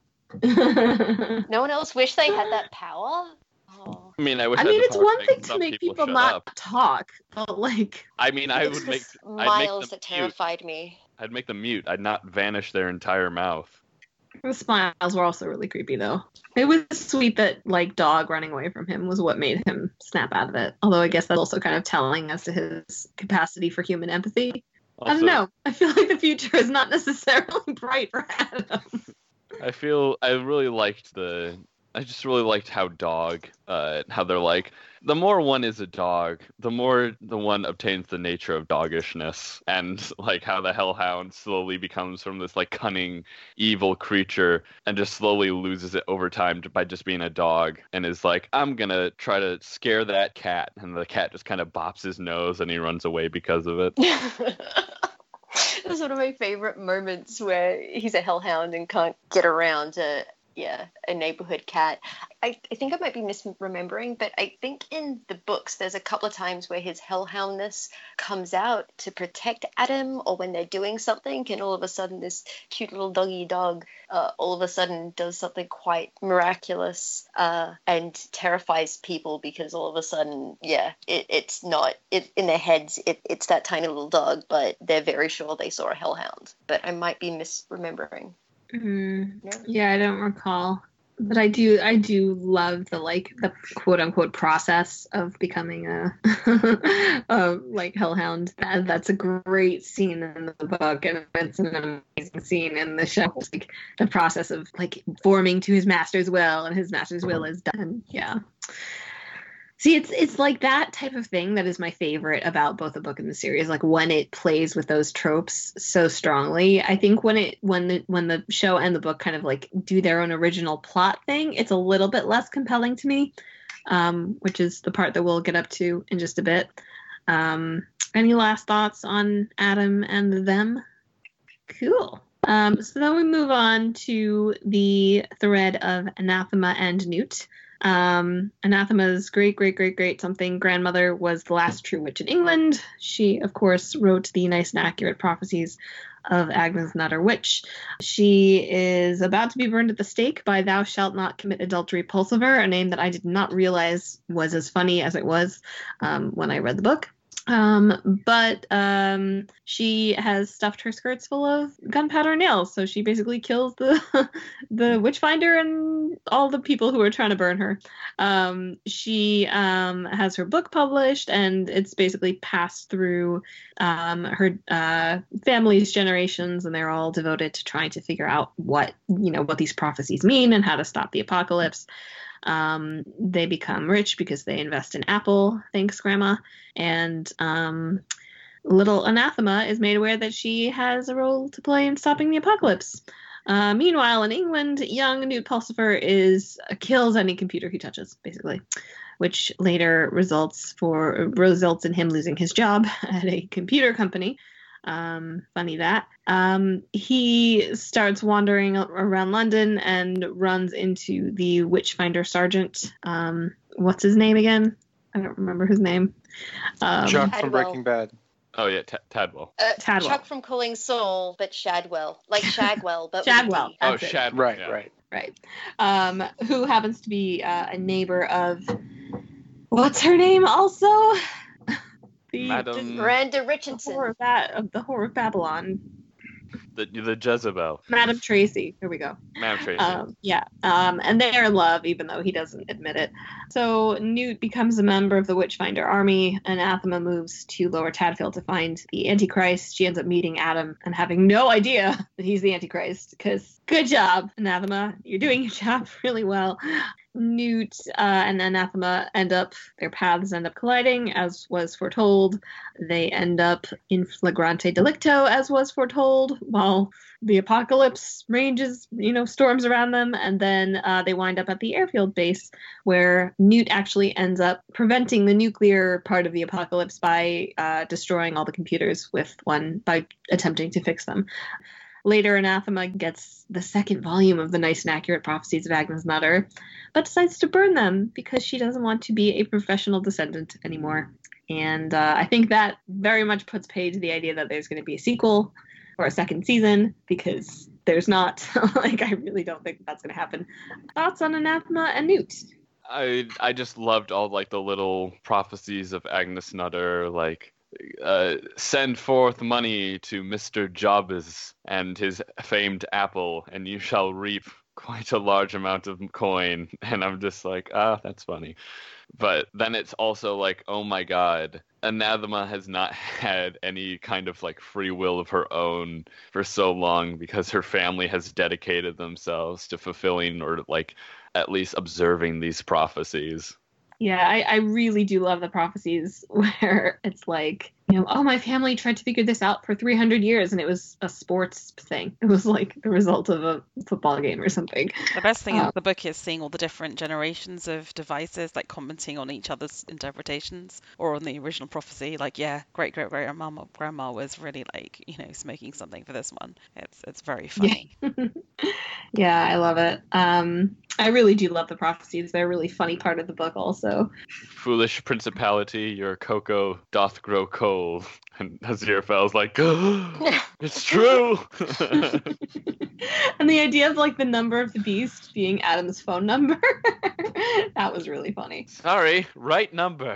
No one else wish they had that power? Oh. I mean, I wish I had mean, the it's power one make thing to some make people, shut not up. talk, but like I mean, I It's would the make I'd make smiles them that mute. terrified me. I'd make them mute. I'd not vanish their entire mouth. the smiles were also really creepy, though. It was sweet that like dog running away from him was what made him snap out of it. Although I guess that's also kind of telling as to his capacity for human empathy. I Also, don't know. I feel like the future is not necessarily bright for Adam. I feel I really liked the. I just really liked how dog, uh, how they're like, the more one is a dog, the more the one obtains the nature of doggishness, and like how the hellhound slowly becomes from this like cunning, evil creature, and just slowly loses it over time by just being a dog, and is like, I'm gonna try to scare that cat, and the cat just kind of bops his nose, and he runs away because of it. That's one of my favorite moments where he's a hellhound and can't get around to yeah, a neighborhood cat. I, I think I might be misremembering, but I think in the books there's a couple of times where his hellhoundness comes out to protect Adam, or when they're doing something, and all of a sudden this cute little doggy dog uh, all of a sudden does something quite miraculous uh, and terrifies people, because all of a sudden, yeah, it, it's not, it, in their heads, it, it's that tiny little dog, but they're very sure they saw a hellhound. But I might be misremembering. Mm, No? yeah, I don't recall. But I do, I do love the like the quote unquote process of becoming a, a like hellhound. That, that's a great scene in the book, and it's an amazing scene in the show. Like the process of like forming to his master's will, and his master's will is done. Yeah. See, it's it's like that type of thing that is my favorite about both the book and the series. Like when it plays with those tropes so strongly. I think when it when the when the show and the book kind of like do their own original plot thing, it's a little bit less compelling to me, um, which is the part that we'll get up to in just a bit. Um, any last thoughts on Adam and them? Cool. Um, so then we move on to the thread of Anathema and Newt. Um, Anathema's great, great, great, great something grandmother was the last true witch in England. She, of course, wrote the nice and accurate prophecies of Agnes Nutter Witch. She is about to be burned at the stake by Thou Shalt Not Commit Adultery Pulsiver, a name that I did not realize was as funny as it was um, when I read the book. Um, but um, she has stuffed her skirts full of gunpowder nails, so she basically kills the the witchfinder and all the people who are trying to burn her. Um, she um, has her book published, and it's basically passed through um, her uh, family's generations, and they're all devoted to trying to figure out what you know what these prophecies mean and how to stop the apocalypse. Um, they become rich because they invest in Apple, thanks Grandma, and um, little Anathema is made aware that she has a role to play in stopping the apocalypse. Uh, meanwhile, in England, young Newt Pulsifer is uh, kills any computer he touches, basically, which later results for results in him losing his job at a computer company. Um, funny that. Um, he starts wandering around London and runs into the Witchfinder Sergeant. Um, what's his name again? I don't remember his name. Um, Chuck Tadwell. from Breaking Bad. Oh yeah, T- Tadwell. Uh, Tadwell. Chuck from Calling Saul, but Shadwell. Like Shagwell, but Shadwell. with a D. Oh, That's it. Shad. Right, yeah. right. Right. Um, who happens to be uh, a neighbor of what's her name also? the, Madam- Miranda the Richardson. horror of, ba- of the horror of Babylon. The the Jezebel. Madam Tracy. Here we go. Madam Tracy. Um, yeah, um, and they're in love, even though he doesn't admit it. So Newt becomes a member of the Witchfinder army, and Anathema moves to Lower Tadfield to find the Antichrist. She ends up meeting Adam and having no idea that he's the Antichrist, because good job, Anathema. You're doing your job really well. Newt uh, and Anathema end up, their paths end up colliding, as was foretold. They end up in flagrante delicto, as was foretold, while the apocalypse ranges, you know, storms around them, and then uh, they wind up at the airfield base, where Newt actually ends up preventing the nuclear part of the apocalypse by uh, destroying all the computers with one, by attempting to fix them. Later, Anathema gets the second volume of the Nice and Accurate Prophecies of Agnes Nutter, but decides to burn them because she doesn't want to be a professional descendant anymore. And uh, I think that very much puts paid to the idea that there's going to be a sequel or a second season, because there's not. Like, I really don't think that's going to happen. Thoughts on Anathema and Newt? I I just loved all like the little prophecies of Agnes Nutter, like uh, send forth money to Mister Jobs and his famed apple, and you shall reap quite a large amount of coin. And I'm just like, ah, that's funny. But then it's also like, oh my god, Anathema has not had any kind of like free will of her own for so long, because her family has dedicated themselves to fulfilling, or like at least observing, these prophecies. Yeah, I, I really do love the prophecies where it's like you know, oh, my family tried to figure this out for three hundred years, and it was a sports thing. It was like the result of a football game or something. The best thing Um, in the book is seeing all the different generations of devices, like commenting on each other's interpretations or on the original prophecy. Like, yeah, great great great grandma grandma was really like, you know, smoking something for this one. It's it's very funny. Yeah, I love it. Um, I really do love the prophecies. They're a really funny part of the book also. Foolish principality, your cocoa doth grow cold. And Aziraphale's like, it's true. And the idea of like the number of the beast being Adam's phone number, that was really funny. Sorry, right number.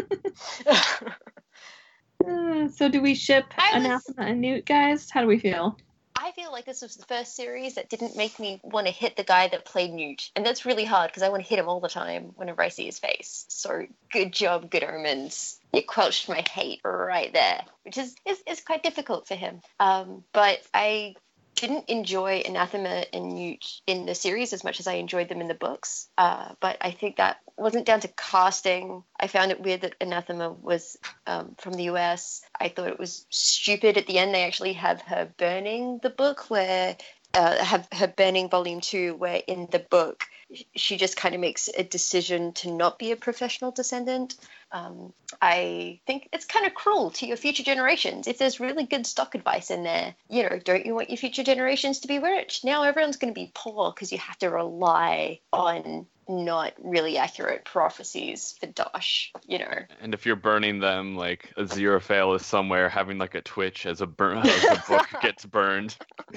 Uh, so do we ship I was- Anathema and Newt, guys? How do we feel? I feel like this was the first series that didn't make me want to hit the guy that played Newt. And that's really hard because I want to hit him all the time whenever I see his face. So good job, Good Omens. You quelched my hate right there, which is, is, is quite difficult for him. Um, but I didn't enjoy Anathema and Newt in the series as much as I enjoyed them in the books. Uh, but I think that wasn't down to casting. I found it weird that Anathema was um, from the U S. I thought it was stupid. At the end, they actually have her burning the book, where uh, have her burning volume two, where in the book she just kind of makes a decision to not be a professional descendant. Um, I think it's kind of cruel to your future generations. If there's really good stock advice in there, you know, don't you want your future generations to be rich? Now everyone's going to be poor because you have to rely on not really accurate prophecies for Dosh, you know. And if you're burning them, like Aziraphale is somewhere having like a twitch as a burn as the book gets burned.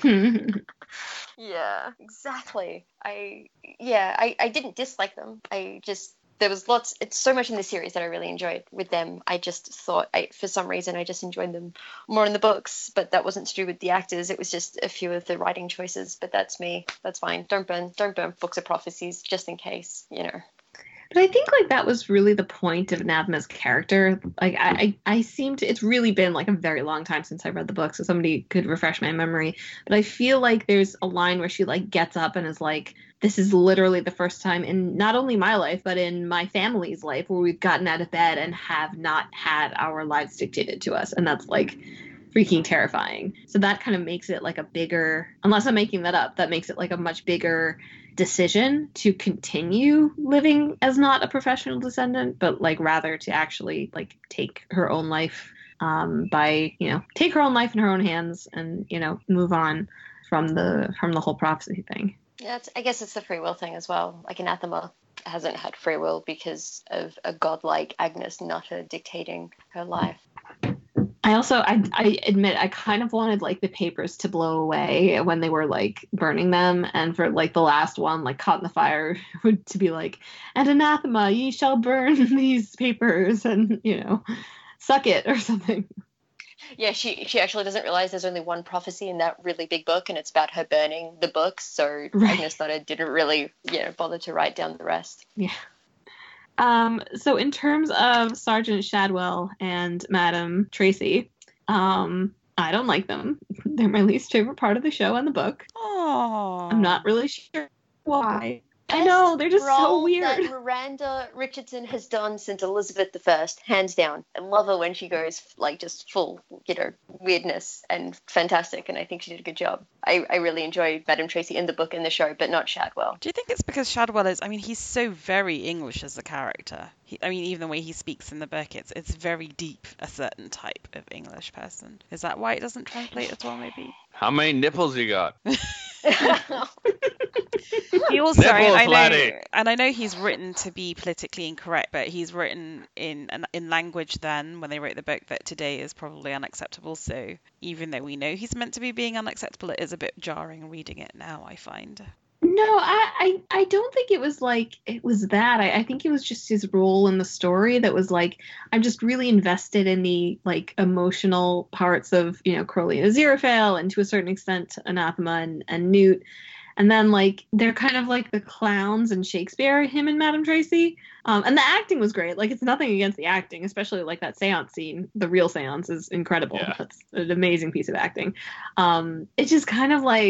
Yeah, exactly. I yeah, I, I didn't dislike them. I just there was lots it's so much in the series that I really enjoyed with them. I just thought I for some reason I just enjoyed them more in the books, but that wasn't to do with the actors. It was just a few of the writing choices, but that's me. That's fine. Don't burn don't burn books of prophecies just in case, you know. But I think like that was really the point of Anathema's character. Like I, I, I seem to. It's really been like a very long time since I read the book, so somebody could refresh my memory. But I feel like there's a line where she like gets up and is like, "This is literally the first time in not only my life but in my family's life where we've gotten out of bed and have not had our lives dictated to us," and that's like freaking terrifying. So that kind of makes it like a bigger. Unless I'm making that up, that makes it like a much bigger decision to continue living as not a professional descendant, but like rather to actually like take her own life um, by, you know, take her own life in her own hands and, you know, move on from the from the whole prophecy thing. Yeah, it's, I guess it's the free will thing as well. Like Anathema hasn't had free will because of a godlike Agnes Nutter dictating her life. I also, I, I admit, I kind of wanted like the papers to blow away when they were like burning them, and for like the last one, like caught in the fire, would to be like, "And Anathema, ye shall burn these papers," and you know, suck it or something. Yeah, she she actually doesn't realize there's only one prophecy in that really big book, and it's about her burning the book. So Right. Agnes Nutter didn't really, you know, bother to write down the rest. Yeah. Um, so in terms of Sergeant Shadwell and Madam Tracy, um, I don't like them. They're my least favorite part of the show and the book. Oh, I'm not really sure why. I know, they're just so Role weird. that Miranda Richardson has done since Elizabeth the First, hands down. I love her when she goes like just full, you know, weirdness and fantastic, and I think she did a good job. I, I really enjoyed Madam Tracy in the book and the show, but not Shadwell. Do you think it's because Shadwell is, I mean, he's so very English as a character. He, I mean, even the way he speaks in the book, it's it's very deep, a certain type of English person. Is that why it doesn't translate as well, maybe? How many nipples you got? He also, Nipples, I know, laddie. and I know he's written to be politically incorrect, but he's written in in language then, when they wrote the book, that today is probably unacceptable. So even though we know he's meant to be being unacceptable, it is a bit jarring reading it now, I find. No, I, I, I don't think it was like it was that. I, I think it was just his role in the story that was like, I'm just really invested in the like emotional parts of, you know, Crowley and Aziraphale, and to a certain extent Anathema and, and Newt. And then like they're kind of like the clowns in Shakespeare, him and Madame Tracy. Um, and the acting was great. Like, it's nothing against the acting, especially like that seance scene. The real seance is incredible. Yeah. That's an amazing piece of acting. Um, it's just kind of like,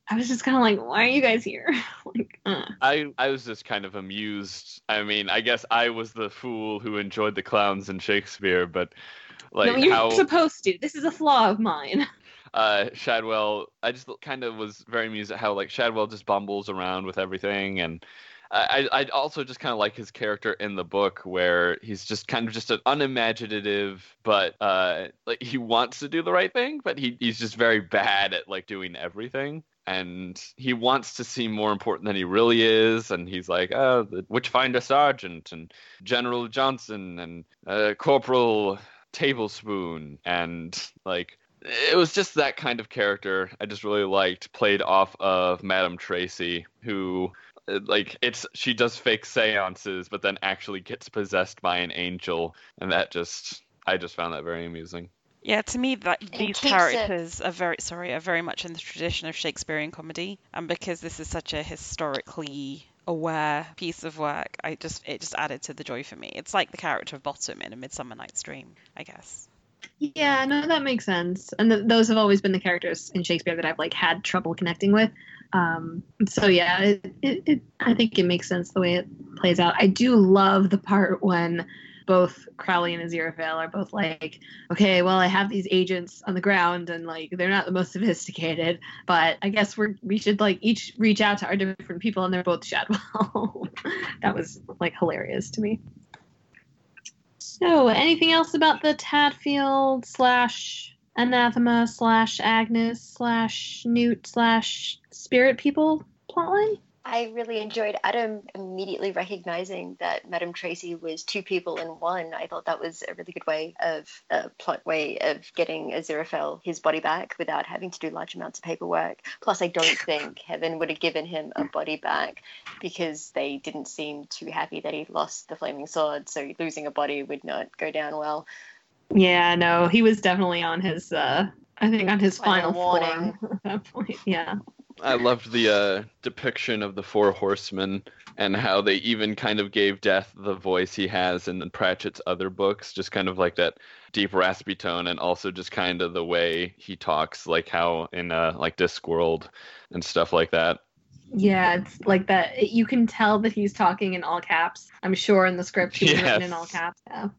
I was just kind of like, why are you guys here? like, uh. I I was just kind of amused. I mean, I guess I was the fool who enjoyed the clowns in Shakespeare, but like no, you're how supposed to. This is a flaw of mine. uh, Shadwell, I just kind of was very amused at how like Shadwell just bumbles around with everything, and I I also just kind of like his character in the book where he's just kind of just an unimaginative, but uh like he wants to do the right thing, but he he's just very bad at like doing everything. And he wants to seem more important than he really is. And he's like, oh, the Witchfinder Sergeant and General Johnson and uh, Corporal Tablespoon. And like, it was just that kind of character I just really liked, played off of Madame Tracy, who like it's she does fake seances, but then actually gets possessed by an angel. And that just, I just found that very amusing. Yeah, to me, that It these keeps it- characters are very sorry are very much in the tradition of Shakespearean comedy, and because this is such a historically aware piece of work, I just it just added to the joy for me. It's like the character of Bottom in A Midsummer Night's Dream, I guess. Yeah, no, that makes sense. And th- those have always been the characters in Shakespeare that I've like had trouble connecting with. Um, so yeah, it, it, it, I think it makes sense the way it plays out. I do love the part when both Crowley and Aziraphale are both like, okay, well, I have these agents on the ground and like they're not the most sophisticated, but I guess we're we should like each reach out to our different people, and they're both Shadwell. That was like hilarious to me. So, anything else about the Tadfield slash Anathema slash Agnes slash Newt slash Spirit People plotline? I really enjoyed Adam immediately recognizing that Madame Tracy was two people in one. I thought that was a really good way of a plot way of getting Aziraphale his body back without having to do large amounts of paperwork. Plus, I don't think Heaven would have given him a body back because they didn't seem too happy that he lost the flaming sword. So losing a body would not go down well. Yeah, no, he was definitely on his, uh, I think, on his final, Final warning. form at that point. Yeah. I loved the uh, depiction of the Four Horsemen and how they even kind of gave Death the voice he has in Pratchett's other books, just kind of like that deep raspy tone, and also just kind of the way he talks, like how in uh, like Discworld and stuff like that. Yeah, it's like that. You can tell that he's talking in all caps. I'm sure in the script he's Yes. written in all caps. Yeah.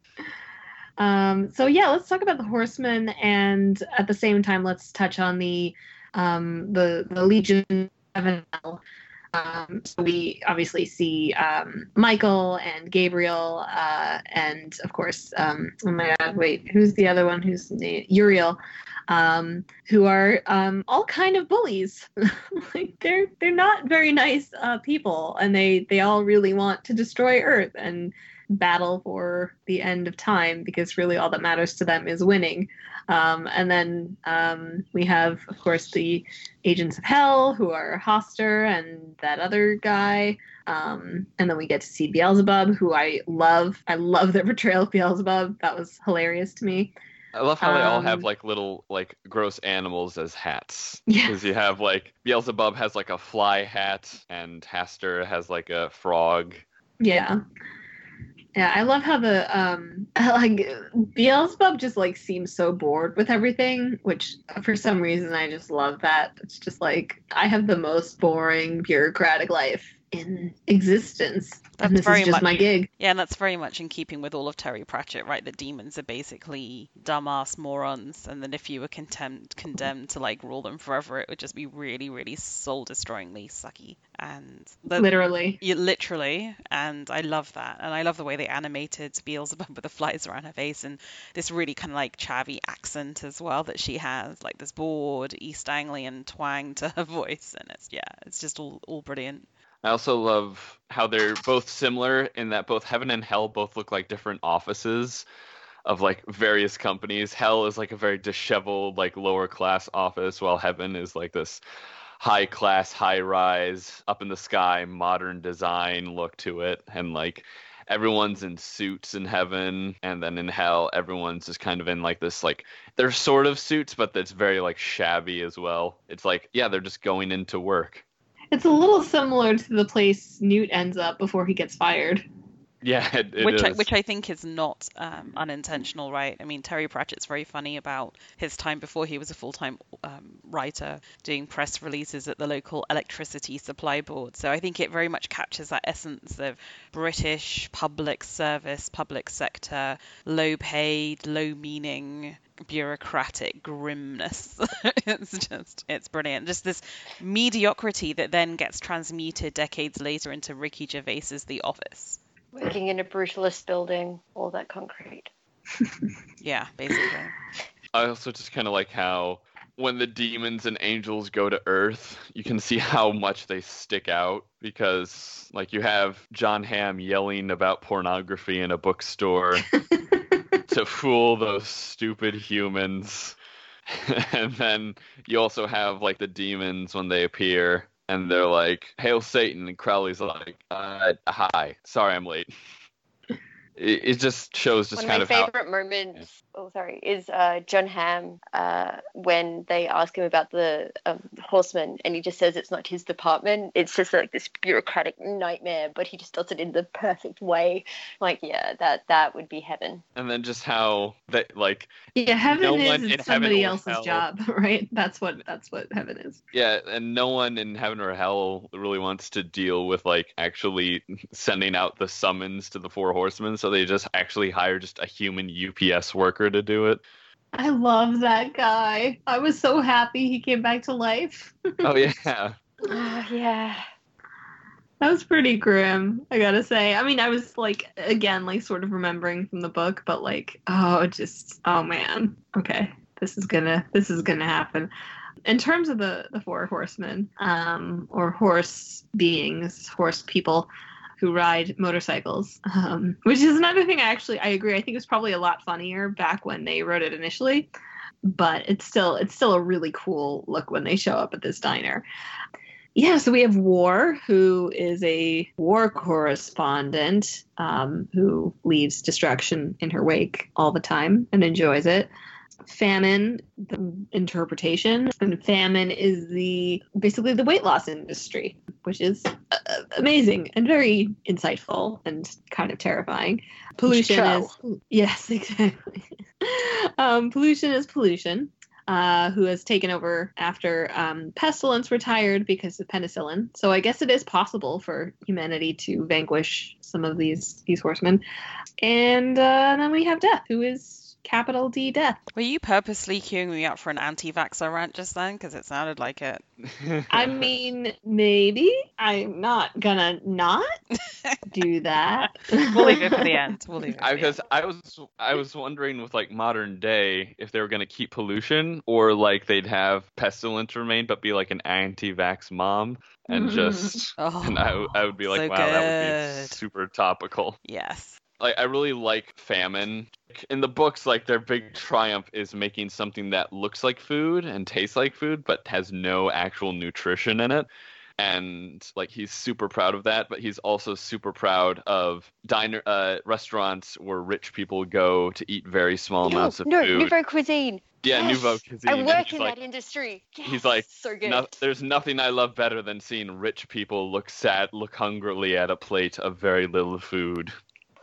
Um, so yeah, let's talk about the Horsemen, and at the same time, let's touch on the um, the the Legion of Heaven. Um, so we obviously see um, Michael and Gabriel, uh, and of course, um, oh my God, wait, who's the other one? Who's the, Uriel? Um, who are um, all kind of bullies. Like they're they're not very nice uh, people, and they they all really want to destroy Earth and battle for the end of time, because really all that matters to them is winning. Um, and then um, we have, of course, the Agents of Hell, who are Hoster and that other guy. Um, and then we get to see Beelzebub, who I love. I love their portrayal of Beelzebub. That was hilarious to me. I love how they all Um, have like little like gross animals as hats. Yeah. Because you have like Beelzebub has like a fly hat, and Haster has like a frog. Yeah. Yeah, I love how the um like Beelzebub just like seems so bored with everything, which for some reason I just love that. It's just like I have the most boring bureaucratic life in existence. That's and this very is just much- my gig. Yeah, and that's very much in keeping with all of Terry Pratchett, right? That demons are basically dumbass morons, and then if you were condemned condemned to like rule them forever, it would just be really, really soul-destroyingly sucky. And the, Literally. Yeah, literally, and I love that, and I love the way they animated Beelzebub with the flies around her face, and this really kind of like chavvy accent as well that she has, like this bored East Anglian twang to her voice, and it's yeah, it's just all all brilliant. I also love how they're both similar in that both Heaven and Hell both look like different offices of like various companies. Hell is like a very disheveled, like lower class office, while Heaven is like this high class, high rise, up in the sky, modern design look to it. And like everyone's in suits in Heaven, and then in Hell, everyone's just kind of in like this like they're sort of suits, but it's very like shabby as well. It's like, yeah, they're just going into work. It's a little similar to the place Newt ends up before he gets fired. Yeah, it, it which I, is. which I think is not um, unintentional, right? I mean, Terry Pratchett's very funny about his time before he was a full-time um, writer, doing press releases at the local electricity supply board. So I think it very much captures that essence of British public service, public sector, low-paid, low-meaning, bureaucratic grimness. It's just, it's brilliant. Just this mediocrity that then gets transmuted decades later into Ricky Gervais's The Office. Working in a brutalist building, all that concrete. Yeah, basically. I also just kind of like how when the demons and angels go to Earth, you can see how much they stick out because, like, you have John Hamm yelling about pornography in a bookstore to fool those stupid humans. And then you also have, like, the demons when they appear. And they're like, "Hail Satan," and Crowley's like, uh, "Hi, sorry I'm late." It, it just shows just One kind of of my how. favorite moments, oh sorry, is uh, John Hamm uh, when they ask him about the um, horseman, and he just says it's not his department. It's just like this bureaucratic nightmare, but he just does it in the perfect way. Like, yeah, that that would be heaven. And then just how that, like, Yeah, heaven no is one in heaven somebody or else's hell- job, right? That's what that's what heaven is. yeah, and no one in heaven or hell really wants to deal with like actually sending out the summons to the four horsemen, so they just actually hire just a human U P S worker to do it. I love that guy. I was so happy he came back to life. Oh yeah. Oh, yeah. That was pretty grim, I gotta say. I mean, I was like, again, like sort of remembering from the book, but like, oh, just, oh man, okay, this is gonna, this is gonna happen. In terms of the the four horsemen, um, or horse beings, horse people who ride motorcycles, um, which is another thing. I actually, I agree. I think it was probably a lot funnier back when they wrote it initially, but it's still, it's still a really cool look when they show up at this diner. Yeah, so we have War, who is a war correspondent um, who leaves destruction in her wake all the time and enjoys it. Famine, the interpretation, and Famine is the basically the weight loss industry, which is uh, amazing and very insightful and kind of terrifying. Pollution Ciao. is yes, exactly. um, pollution is pollution. Uh, who has taken over after um, Pestilence retired because of penicillin. So I guess it is possible for humanity to vanquish some of these these horsemen. And uh, then we have Death, who is capital D Death. Were you purposely queuing me up for an anti-vaxxer rant just then? Because it sounded like it. I mean, maybe. I'm not gonna not do that. We'll leave it for the end. We'll leave it. I, For the because end. I was I was wondering with like modern day if they were gonna keep pollution or like they'd have pestilence remain but be like an anti-vax mom and just Oh, and I I would be like so wow that would good. be super topical. Yes. Like I really like Famine. In the books, like their big triumph is making something that looks like food and tastes like food but has no actual nutrition in it. And like he's super proud of that, but he's also super proud of diner uh, restaurants where rich people go to eat very small No, amounts of no, food. Nouveau Cuisine. Yeah, Yes. Nouveau Cuisine. I And work he's in like, that industry. Yes. he's like, so good. no, there's nothing I love better than seeing rich people look sad, look hungrily at a plate of very little food.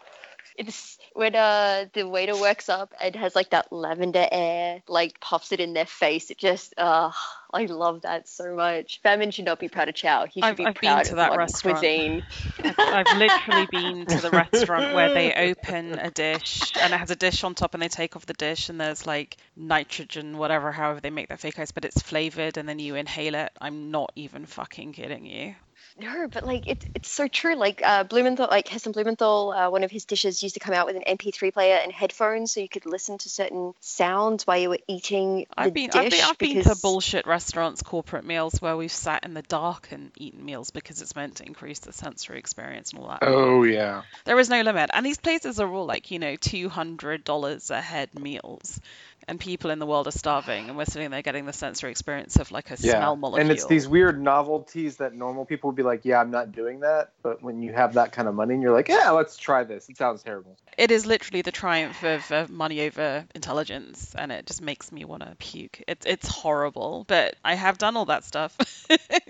It's when uh the waiter works up and has like that lavender air, like puffs it in their face. It just, uh, I love that so much. Famine should not be proud of Chow. He should I've- be I've been proud to of that modern restaurant. cuisine. I've, I've literally been to the restaurant where they open a dish and it has a dish on top and they take off the dish and there's like nitrogen, whatever, however they make their fake ice, but it's flavored and then you inhale it. I'm not even fucking kidding you. No, but like it's it's so true. Like uh, Blumenthal, like Heston Blumenthal, uh, one of his dishes used to come out with an M P three player and headphones, so you could listen to certain sounds while you were eating the I've been, dish. I've been, I've been because... to bullshit restaurants, corporate meals where we've sat in the dark and eaten meals because it's meant to increase the sensory experience and all that. Oh yeah. There is no limit. And these places are all like, you know, two hundred dollars a head meals. And people in the world are starving, and we're sitting there getting the sensory experience of like a Yeah. smell molecule. And it's these weird novelties that normal people would be like, yeah, I'm not doing that. But when you have that kind of money and you're like, yeah, let's try this. It sounds terrible. It is literally the triumph of, of money over intelligence, and it just makes me want to puke. It's it's horrible, but I have done all that stuff. Oh,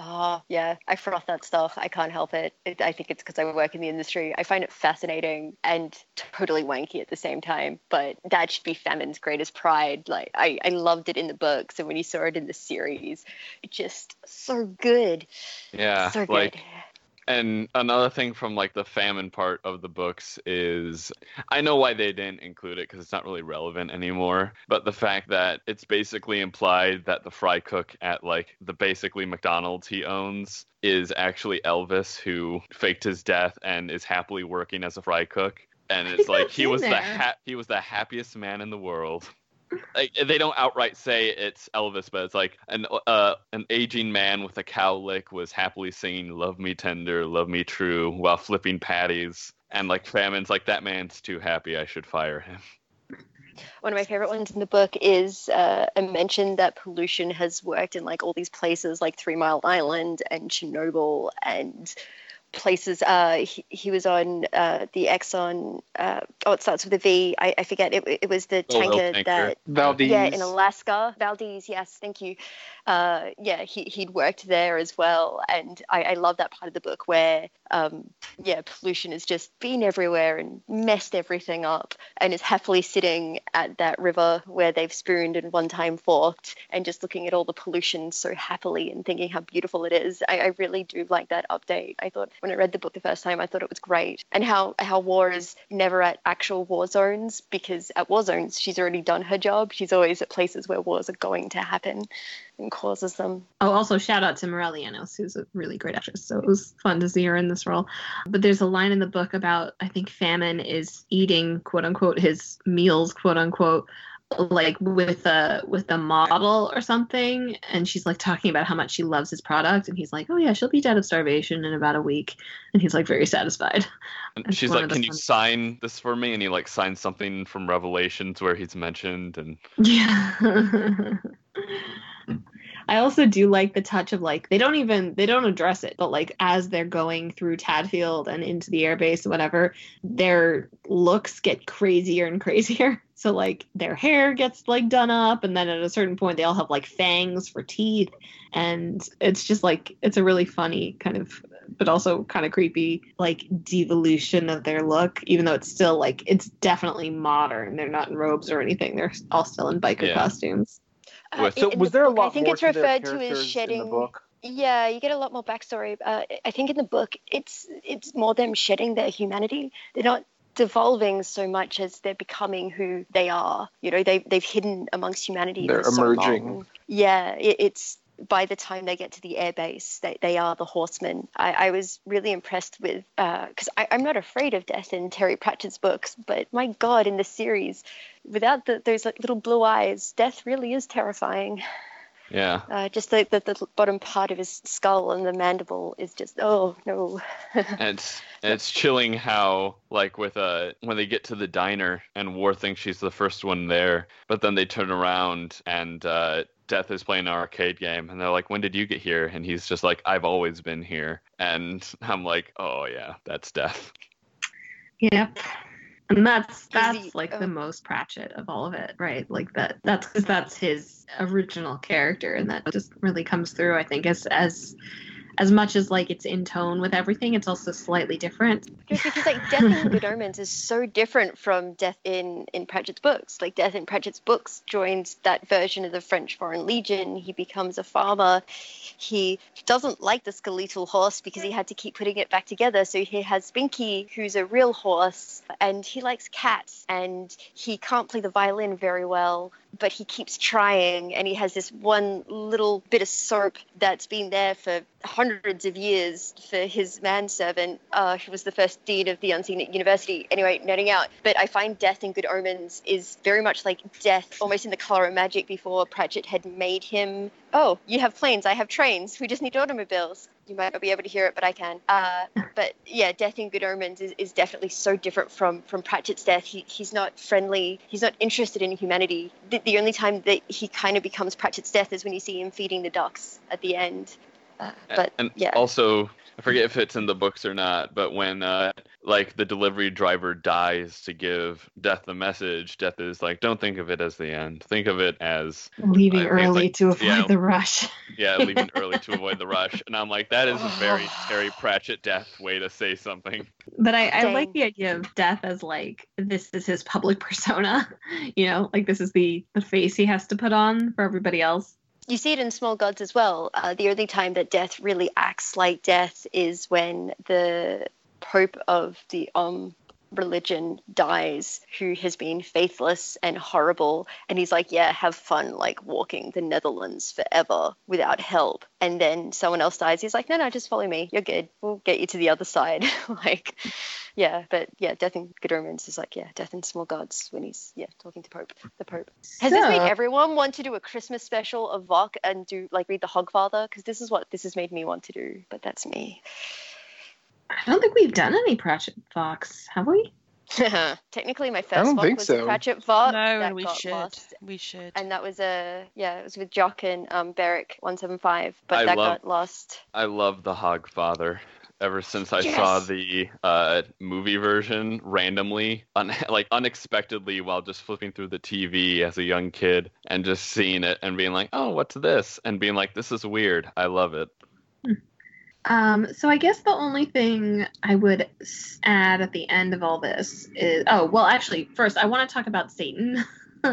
Oh, yeah. I froth that stuff. I can't help it. it I think it's because I work in the industry. I find it fascinating and totally wanky at the same time. But that should be Famine's greatest pride. Like, I, I loved it in the books. And when you saw it in the series, it's just so good. Yeah. So like, good. And another thing from like the famine part of the books is I know why they didn't include it because it's not really relevant anymore. But the fact that it's basically implied that the fry cook at like the basically McDonald's he owns is actually Elvis, who faked his death and is happily working as a fry cook. And it's like he was the ha- he was the happiest man in the world. Like, they don't outright say it's Elvis, but it's like an uh, an aging man with a cowlick was happily singing "Love Me Tender, Love Me True" while flipping patties. And like Famine's like, that man's too happy, I should fire him. One of my favorite ones in the book is uh, a mention that pollution has worked in like all these places like Three Mile Island and Chernobyl and places. Uh, he, he was on uh, the Exxon. Uh, oh, it starts with a V. I, I forget. It, it was the Oh, tanker, tanker that. Valdez. Yeah, in Alaska. Valdez. Yes, thank you. Uh, yeah, he he'd worked there as well, and I, I love that part of the book where um, yeah, pollution has just been everywhere and messed everything up, and is happily sitting at that river where they've spooned and one time forked, and just looking at all the pollution so happily and thinking how beautiful it is. I, I really do like that update. I thought when I read the book the first time, I thought it was great, and how how war is never at actual war zones, because at war zones she's already done her job. She's always at places where wars are going to happen and causes them. Oh, also shout out to Morelli Llanos, who's a really great actress. So it was fun to see her in this role. But there's a line in the book about, I think Famine is eating, quote unquote, his meals, quote unquote, like with a with a model or something, and she's like talking about how much she loves his product, and he's like, oh yeah, she'll be dead of starvation in about a week, and he's like very satisfied. And It's she's one like, of the can you fun- sign this for me? And he like signs something from Revelations where he's mentioned. And Yeah. I also do like the touch of like, they don't even, they don't address it, but like as they're going through Tadfield and into the airbase or whatever, their looks get crazier and crazier. So like their hair gets like done up, and then at a certain point they all have like fangs for teeth, and it's just like, it's a really funny kind of, but also kind of creepy like devolution of their look, even though it's still like, it's definitely modern. They're not in robes or anything. They're all still in biker Yeah. costumes. Uh, With- So in was the there a book, lot I think more it's to their referred to as characters shedding. in the book? Yeah, you get a lot more backstory. Uh, I think in the book, it's it's more them shedding their humanity. They're not devolving so much as they're becoming who they are. You know, they they've hidden amongst humanity They're for so emerging. long. Yeah, it, it's by the time they get to the airbase, they, they are the horsemen. I, I was really impressed with, because uh, I'm not afraid of death in Terry Pratchett's books, but my God, in the series, without the, those like, little blue eyes, death really is terrifying. yeah. Uh, just the, the, the bottom part of his skull and the mandible is just, oh, no. And it's and it's chilling how like with uh when they get to the diner and War thinks she's the first one there, but then they turn around and uh Death is playing an arcade game, and they're like, when did you get here? And he's just like, I've always been here. And I'm like, oh yeah, that's Death. Yep. And that's that's Easy. like Oh. the most Pratchett of all of it, right? Like that that's because that's his original character, and that just really comes through, I think, as as as much as like it's in tone with everything, it's also slightly different. Just because like Death in Good Omens is so different from Death in, in Pratchett's books. Like Death in Pratchett's books joins that version of the French Foreign Legion. He becomes a farmer. He doesn't like the skeletal horse because he had to keep putting it back together. So he has Binky, who's a real horse, and he likes cats, and he can't play the violin very well, but he keeps trying, and he has this one little bit of soap that's been there for hundreds of years for his manservant, uh, who was the first dean of the Unseen at university. Anyway, nerding out. But I find Death in Good Omens is very much like Death, almost in the color of magic before Pratchett had made him, oh, you have planes, I have trains, we just need automobiles. You might not be able to hear it, but I can. Uh, but yeah, Death in Good Omens is, is definitely so different from, from Pratchett's Death. He, he's not friendly. He's not interested in humanity. The, the only time that he kind of becomes Pratchett's Death is when you see him feeding the ducks at the end. Uh, but And yeah. also, I forget if it's in the books or not, but when uh, like the delivery driver dies to give Death the message, Death is like, don't think of it as the end. Think of it as Leaving I think it's early like- to avoid yeah. the rush. yeah, leaving early to avoid the rush. And I'm like, that is a very Terry Pratchett Death way to say something. But I, I Dang. like the idea of Death as like, this is his public persona. You know, like this is the, the face he has to put on for everybody else. You see it in Small Gods as well. Uh, the only time that Death really acts like Death is when the Pope of the um religion dies, who has been faithless and horrible, and he's like, yeah, have fun like walking the Netherlands forever without help. And then someone else dies, he's like, no no just follow me, you're good, we'll get you to the other side. Like, yeah. But yeah, Death in Good Omens is like, yeah, Death in Small Gods when he's yeah talking to Pope the Pope. Has this made So- everyone want to do a Christmas special of Vok and do like read the Hogfather? Because this is what this has made me want to do, but that's me. I don't think we've done any Pratchett Fox, have we? Technically, my I first don't Vok think was so. the Pratchett Vok. No, that we got should. lost. We should. And that was a yeah, it was with Jock and um, Beric one seven five, but I that love- got lost. I love the Hogfather. Ever since I Yes. saw the uh, movie version randomly, un- like unexpectedly, while just flipping through the T V as a young kid, and just seeing it and being like, "Oh, what's this?" and being like, "This is weird. I love it." Um, so I guess the only thing I would s- add at the end of all this is, oh, well, actually, first I want to talk about Satan.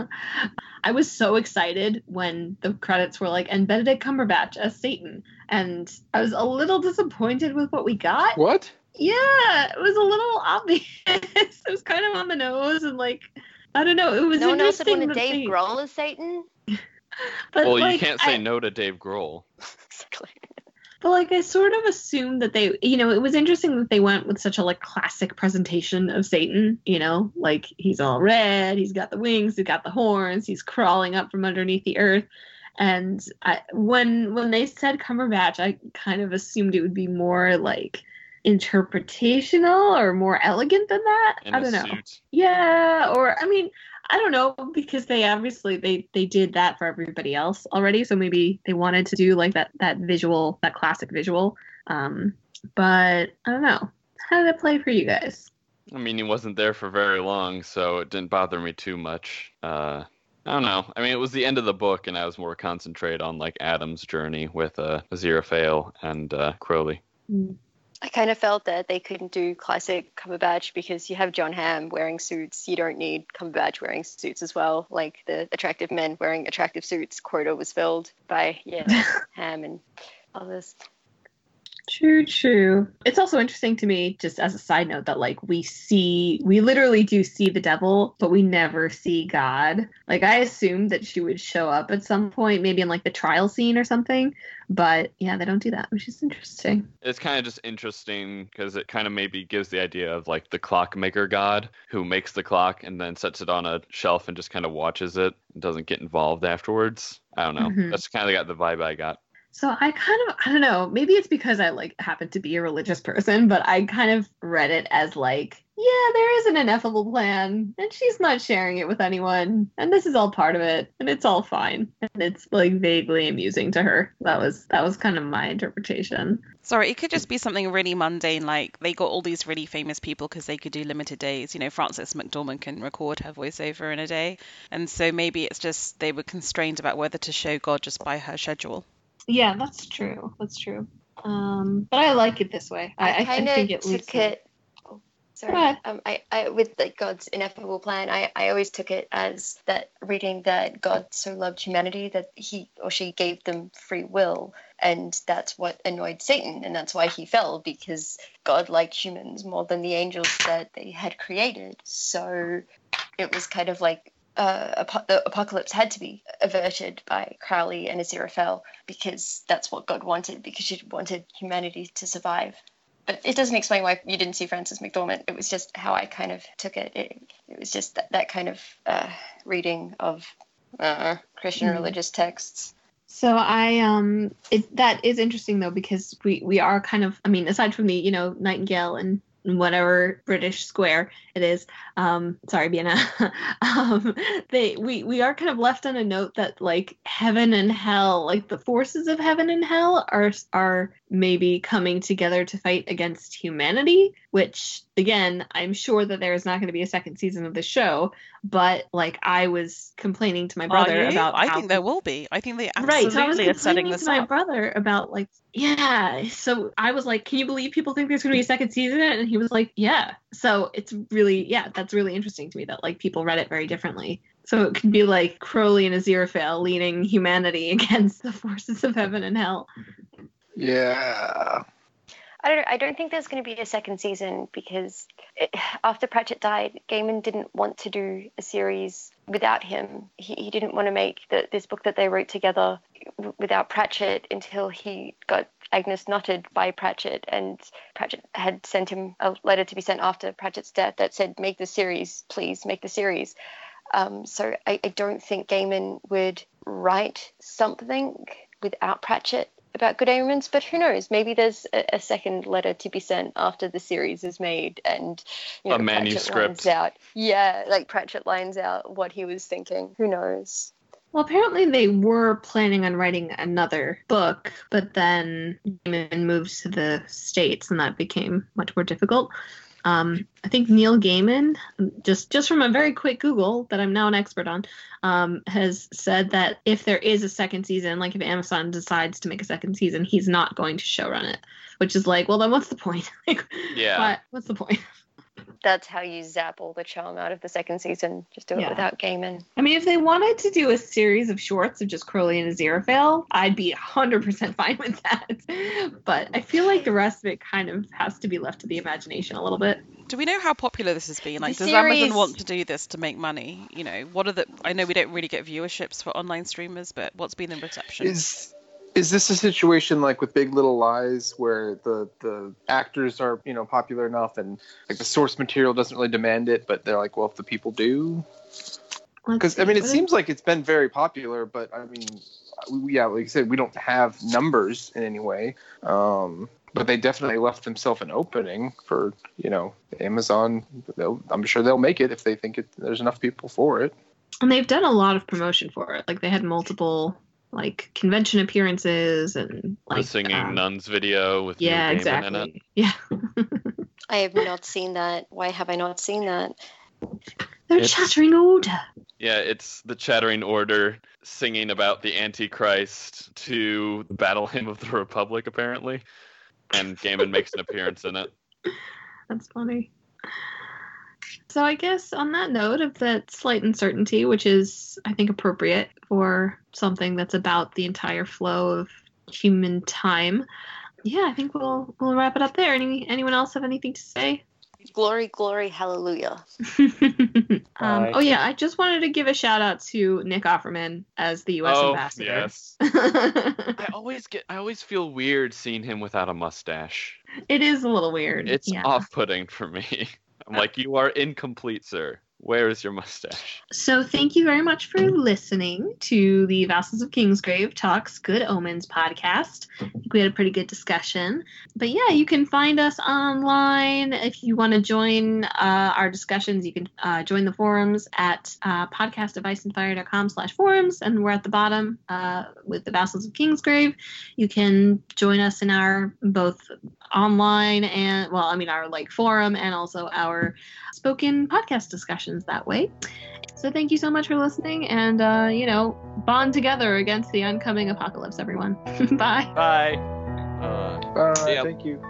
I was so excited when the credits were like, and Benedict Cumberbatch as Satan, and I was a little disappointed with what we got. What? Yeah, it was a little obvious. It was kind of on the nose, and like, I don't know, it was No one else had interesting wanted that Dave they- Grohl as Satan. But, Well, you like, can't say I- no to Dave Grohl. Exactly. But like I sort of assumed that they, you know, it was interesting that they went with such a like classic presentation of Satan, you know, like he's all red, he's got the wings, he's got the horns, he's crawling up from underneath the earth. And I, when when they said Cumberbatch, I kind of assumed it would be more like interpretational or more elegant than that. In I a don't know. suit. Yeah, or I mean, I don't know, because they obviously they they did that for everybody else already, so maybe they wanted to do like that that visual, that classic visual. Um, but I don't know. How did it play for you guys? I mean, he wasn't there for very long, so it didn't bother me too much. Uh, I don't know. I mean, it was the end of the book, and I was more concentrated on like Adam's journey with uh, Aziraphale and uh, Crowley. I kind of felt that they couldn't do classic Cumberbatch because you have John Hamm wearing suits. You don't need Cumberbatch wearing suits as well. Like the attractive men wearing attractive suits quota was filled by, yeah, Hamm and others. True, true. It's also interesting to me, just as a side note, that like we see, we literally do see the devil, but we never see God. Like I assumed that she would show up at some point, maybe in like the trial scene or something. But yeah, they don't do that, which is interesting. It's kind of just interesting because it kind of maybe gives the idea of like the clockmaker god who makes the clock and then sets it on a shelf and just kind of watches it and doesn't get involved afterwards. I don't know. Mhm. That's kind of got the vibe I got. So I kind of, I don't know, maybe it's because I like happen to be a religious person, but I kind of read it as like, yeah, there is an ineffable plan and she's not sharing it with anyone. And this is all part of it and it's all fine. And it's like vaguely amusing to her. That was, that was kind of my interpretation. Sorry, it could just be something really mundane, like they got all these really famous people because they could do limited days. You know, Frances McDormand can record her voiceover in a day. And so maybe it's just they were constrained about whether to show God just by her schedule. Yeah, that's true. That's true. Um, but I like it this way. I, I, I kind think of it leaves took it. it. Oh, sorry. Go ahead. Um, I, I with like God's ineffable plan, I, I always took it as that reading that God so loved humanity that he or she gave them free will, and that's what annoyed Satan, and that's why he fell, because God liked humans more than the angels that they had created. So it was kind of like. Uh, ap- the apocalypse had to be averted by Crowley and Aziraphale because that's what God wanted, because she wanted humanity to survive. But it doesn't explain why you didn't see Frances McDormand. It was just how I kind of took it. It, it was just that, that kind of uh, reading of uh, Christian Mm. religious texts. So I um it that is interesting though, because we we are kind of, I mean, aside from the, you know, Nightingale and whatever British square it is, um sorry Vienna, um they we we are kind of left on a note that like heaven and hell, like the forces of heaven and hell are are maybe coming together to fight against humanity, which again, I'm sure that there is not going to be a second season of the show, but like I was complaining to my brother Are you? about I how think there will be. I think they right, so I was absolutely are setting complaining this to my up. brother about like, yeah. So I was like, can you believe people think there's going to be a second season? And he was like, yeah. So it's really, yeah, that's really interesting to me that like people read it very differently. So it could be like Crowley and Aziraphale leading humanity against the forces of heaven and hell. Yeah. I don't. I don't think there's going to be a second season because it, after Pratchett died, Gaiman didn't want to do a series without him. He, he didn't want to make the, this book that they wrote together w- without Pratchett until he got Agnes knotted by Pratchett, and Pratchett had sent him a letter to be sent after Pratchett's death that said, "Make the series, please, make the series." Um, so I, I don't think Gaiman would write something without Pratchett about Good Omens, but who knows? Maybe there's a, a second letter to be sent after the series is made, and you know, A manuscript. Pratchett lines out, yeah, like Pratchett lines out what he was thinking. Who knows? Well, apparently they were planning on writing another book, but then Gaiman moved to the States, and that became much more difficult. Um, I think Neil Gaiman, just just from a very quick Google that I'm now an expert on, um, has said that if there is a second season, like if Amazon decides to make a second season, he's not going to showrun it, which is like, well, then what's the point? Like, Yeah. what, what's the point? That's how you zap all the charm out of the second season. Just do it Yeah. without Gaiman. I mean, if they wanted to do a series of shorts of just Crowley and Aziraphale, I'd be one hundred percent fine with that. But I feel like the rest of it kind of has to be left to the imagination a little bit. Do we know how popular this has been? Like, The does series- Amazon want to do this to make money? You know, what are the? I know we don't really get viewerships for online streamers, but what's been the reception? Is is this a situation like with Big Little Lies where the the actors are, you know, popular enough and like the source material doesn't really demand it, but they're like, well, if the people do, because I mean, it seems like it's been very popular, but I mean, we, yeah, like I said, we don't have numbers in any way. Um, but they definitely left themselves an opening for, you know, Amazon. They'll, I'm sure they'll make it if they think it, there's enough people for it. And they've done a lot of promotion for it. Like they had multiple like convention appearances and like the singing um, nuns video with yeah, Neil Gaiman in it. exactly. Yeah. I have not seen that. Why have I not seen that? They're It's- chattering order. Yeah, it's the Chattering Order singing about the Antichrist to the Battle Hymn of the Republic, apparently. And Gaiman makes an appearance in it. That's funny. So I guess on that note of that slight uncertainty, which is, I think, appropriate for something that's about the entire flow of human time, yeah, I think we'll we'll wrap it up there. Any anyone else have anything to say? Glory, glory, hallelujah. um, Aye. oh yeah, I just wanted to give a shout out to Nick Offerman as the U S Oh, ambassador. yes. I always get I always feel weird seeing him without a mustache. It is a little weird. It's yeah. off-putting for me. I'm like, you are incomplete, sir. Where is your mustache? So thank you very much for listening to the Vassals of Kingsgrave Talks Good Omens podcast. I think we had a pretty good discussion. But yeah, you can find us online. If you want to join uh, our discussions, you can uh, join the forums at uh, podcastoficeandfire.com slash forums. And we're at the bottom uh, with the Vassals of Kingsgrave. You can join us in our both online and, well, I mean, our like forum and also our spoken podcast discussions that way. So thank you so much for listening, and uh, you know, bond together against the oncoming apocalypse, everyone. Bye. Bye. Uh, Uh, Yeah. Thank you.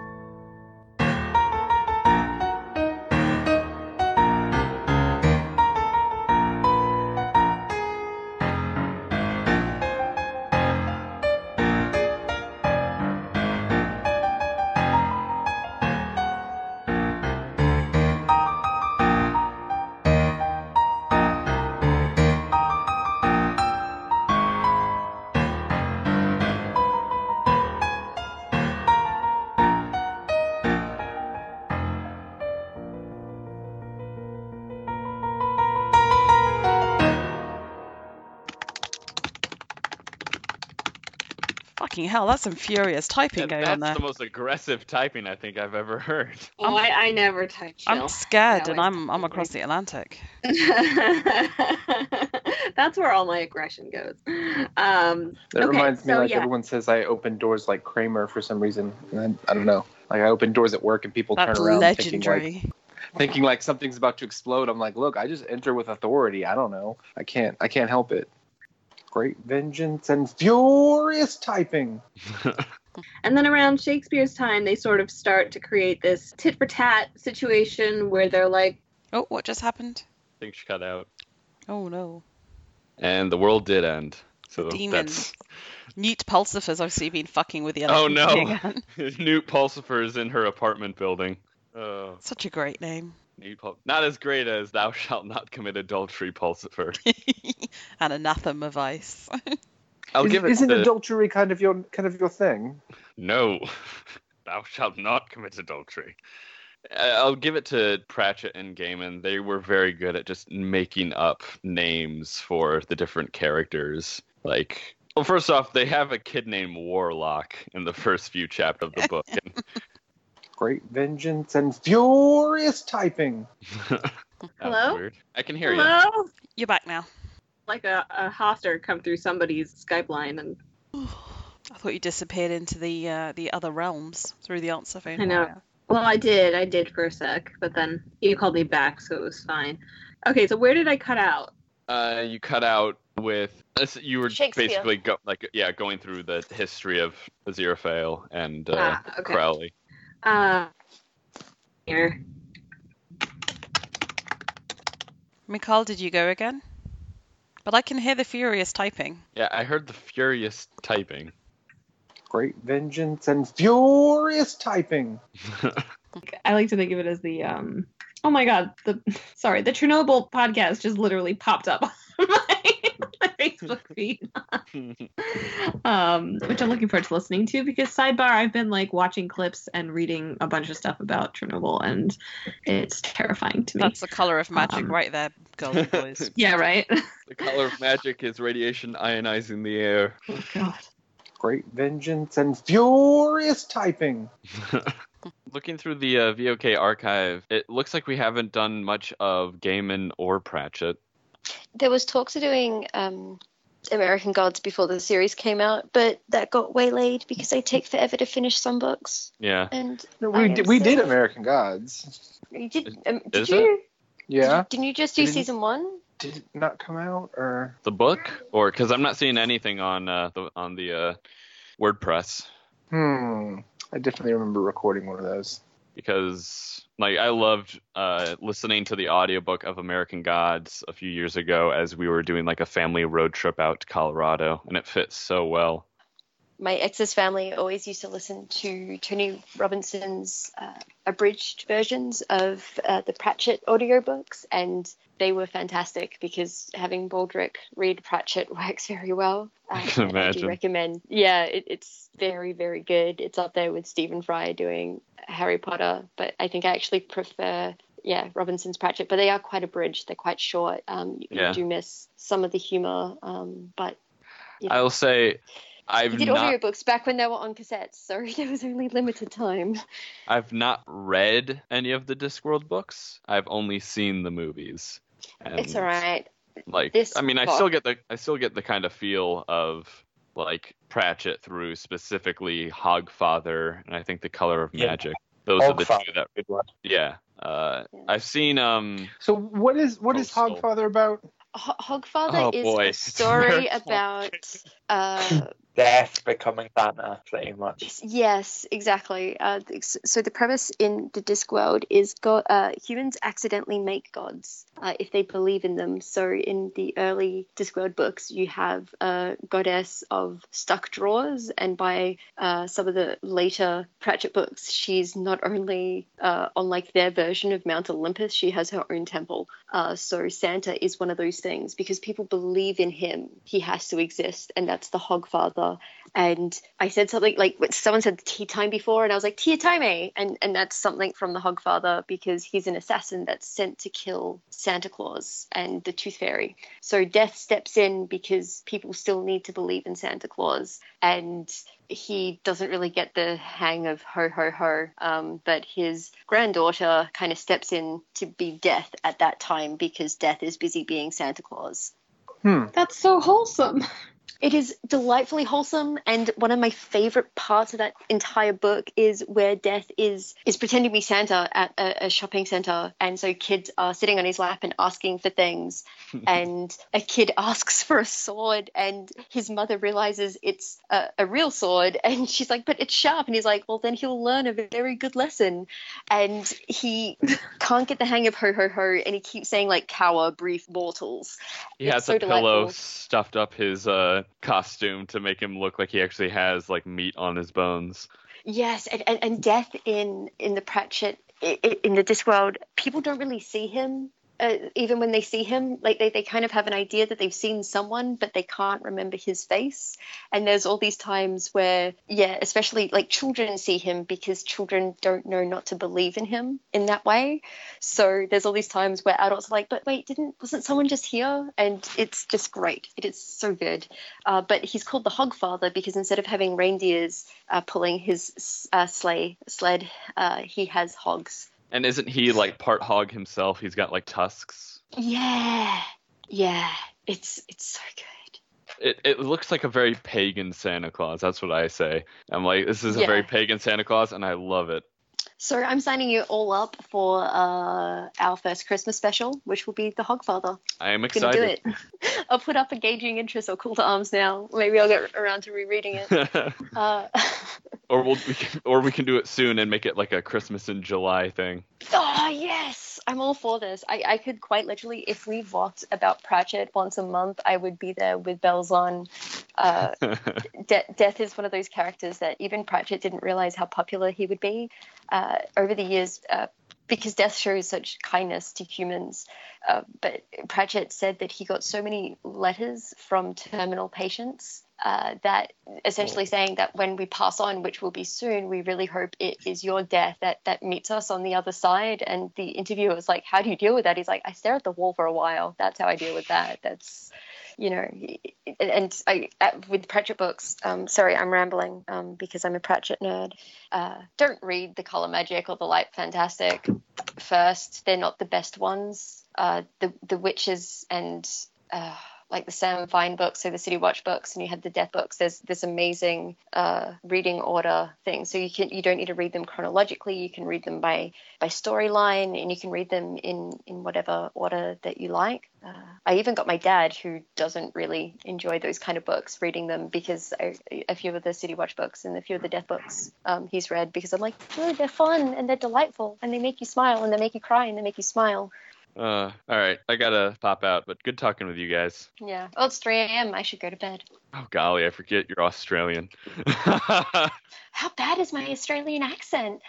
Fucking hell, that's some furious typing and going on that's there. the most aggressive typing I think I've ever heard. Oh, I, I never type chill. I'm scared, I and always I'm I'm type across the Atlantic. That's That's where all my aggression goes. Um, That okay, reminds me, so like yeah. everyone says, I open doors like Kramer for some reason. And I, I don't know. Like I open doors at work and people That's turn around legendary. thinking like thinking like something's about to explode. I'm like, look, I just enter with authority. I don't know. I can't. I can't help it. Great vengeance and furious typing. And then around Shakespeare's time, they sort of start to create this tit for tat situation where they're like, Oh, what just happened? Things cut out. Oh no. And the world did end. So Demons. that's... Newt Pulsifer's obviously been fucking with the Oh electricity no! again. Newt Pulsifer is in her apartment building. Oh. Such a great name. Newt Pul- Not as great as Thou Shalt Not Commit Adultery, Pulsifer. And Anathema Vice. I'll Is, give it isn't to... adultery kind of your kind of your thing? No. Thou shalt not commit adultery. I'll give it to Pratchett and Gaiman. They were very good at just making up names for the different characters. Like, well, first off, they have a kid named Warlock in the first few chapters of the book. And... Great vengeance and furious typing. That Hello? was weird. I can hear you. hello? You're back now. Like a, a hoster come through somebody's Skype line. And I thought you disappeared into the uh, the other realms through the answer phone. I know. Well, I did. I did for a sec. But then you called me back, so it was fine. Okay, so where did I cut out? Uh, you cut out with you were Shakespeare. basically go, like yeah going through the history of Aziraphale and uh, Ah, okay. Crowley. Uh, here. Mikhail, did you go again? But I can hear the furious typing. Yeah, I heard the furious typing. Great vengeance and furious typing. I like to think of it as the um oh my god, the sorry, the Chernobyl podcast just literally popped up on my, my Facebook feed. um which I'm looking forward to listening to because sidebar, I've been like watching clips and reading a bunch of stuff about Chernobyl and it's terrifying to me. That's the color of magic Um, right there, girls and boys. Yeah, right? The color of magic is radiation ionizing the air. Oh god. Great vengeance and furious typing. Looking through the uh, V O K archive, it looks like we haven't done much of Gaiman or Pratchett. There was talks of doing um, American Gods before the series came out, but that got waylaid because they take forever to finish some books. Yeah. And No, I we am did, we did so- American Gods. You did? Um, did Is you? Yeah. Did, didn't you just do Didn't- season one? Did it not come out or? The book, or because I'm not seeing anything on uh, the on the uh, WordPress. Hmm. I definitely remember recording one of those. Because like I loved uh, listening to the audiobook of American Gods a few years ago as we were doing like a family road trip out to Colorado, and it fits so well. My ex's family always used to listen to Tony Robinson's uh, abridged versions of uh, the Pratchett audiobooks, and they were fantastic because having Baldrick read Pratchett works very well. Uh, I can and I imagine. do recommend. Yeah, it, it's very, very good. It's up there with Stephen Fry doing Harry Potter, but I think I actually prefer, yeah, Robinson's Pratchett. But they are quite abridged. They're quite short. Um, you, Yeah. you do miss some of the humor, um, but yeah. I'll say I've He did not audiobooks back when they were on cassettes, so there was only limited time. I've not read any of the Discworld books. I've only seen the movies. And, It's all right. Like, This I mean, I book- still get the I still get the kind of feel of like Pratchett through specifically Hogfather, and I think The Color of Yeah. Magic. Those are the Hogfather, two that good one. yeah. Uh, Yeah. I've seen um. So what is what is Coastal. Hogfather about? Ho- Hogfather Oh, is boy. a story It's about uh, Death becoming Santa, pretty much. yes, exactly. Uh, th- so the premise in the Discworld is go- uh, humans accidentally make gods uh, if they believe in them. So in the early Discworld books, you have a goddess of stuck drawers, and by uh, some of the later Pratchett books, she's not only uh, on like their version of Mount Olympus, she has her own temple. Uh, so Santa is one of those things because people believe in him. He has to exist, and that's the Hogfather. And I said something like someone said tea time before, and I was like tea time, and and that's something from the Hogfather because he's an assassin that's sent to kill Santa Claus and the Tooth Fairy. So death steps in because people still need to believe in Santa Claus, and he doesn't really get the hang of ho ho ho. Um, but his granddaughter kind of steps in to be Death at that time because Death is busy being Santa Claus. Hmm. That's so wholesome. It is delightfully wholesome, and one of my favorite parts of that entire book is where Death is is pretending to be Santa at a, a shopping center, and so kids are sitting on his lap and asking for things, and a kid asks for a sword, and his mother realizes it's a, a real sword, and she's like, but it's sharp, and he's like, well, then he'll learn a very good lesson, and he can't get the hang of ho ho ho, and he keeps saying like cower, brief mortals. He It's has so a pillow delightful. stuffed up his uh, costume to make him look like he actually has like meat on his bones. Yes, and, and, and Death in in the Pratchett i- i- in the Discworld, people don't really see him. Uh, even when they see him, like they, they kind of have an idea that they've seen someone, but they can't remember his face. And there's all these times where, yeah, especially like children see him because children don't know not to believe in him in that way. So there's all these times where adults are like, but wait, didn't wasn't someone just here? And it's just great. It is so good. Uh, but he's called the Hogfather because instead of having reindeers uh, pulling his uh, sleigh sled, uh, he has hogs. And isn't he like part hog himself? He's got like tusks. Yeah, yeah, it's it's so good. It it looks like a very pagan Santa Claus. That's what I say. I'm like, this is a Yeah. very pagan Santa Claus, and I love it. So I'm signing you all up for uh, our first Christmas special, which will be the Hogfather. I am Gonna do excited. it. I'll put up Engaging Interest or Call to Arms now. Maybe I'll get around to rereading it. Uh, or we'll we can, or we can do it soon and make it like a Christmas in July thing. oh yes, I'm all for this. I, I could quite literally, if we walked about Pratchett once a month, I would be there with bells on. Uh, De- Death is one of those characters that even Pratchett didn't realize how popular he would be. Uh, over the years, uh, because Death shows such kindness to humans. Uh, but Pratchett said that he got so many letters from terminal patients uh, that essentially saying that when we pass on, which will be soon, we really hope it is your death that, that meets us on the other side. And the interviewer was like, how do you deal with that? He's like, I stare at the wall for a while. That's how I deal with that. That's, you know, and I, with Pratchett books, um, sorry, I'm rambling um, because I'm a Pratchett nerd. Uh, don't read The Color Magic or The Light Fantastic first. They're not the best ones. Uh, the the Witches and uh, like the Sam Fine books, so the City Watch books, and you had the Death books. There's this amazing uh, reading order thing. So you can you don't need to read them chronologically. You can read them by by storyline, and you can read them in in whatever order that you like. Uh, I even got my dad, who doesn't really enjoy those kind of books, reading them because I, a few of the City Watch books and a few of the Death books um, he's read because I'm like, oh, they're fun and they're delightful and they make you smile and they make you cry and they make you smile. Uh, all right, I gotta pop out, but good talking with you guys. Yeah. Oh, it's three a.m. I should go to bed. Oh golly, I forget you're Australian. How bad is my Australian accent?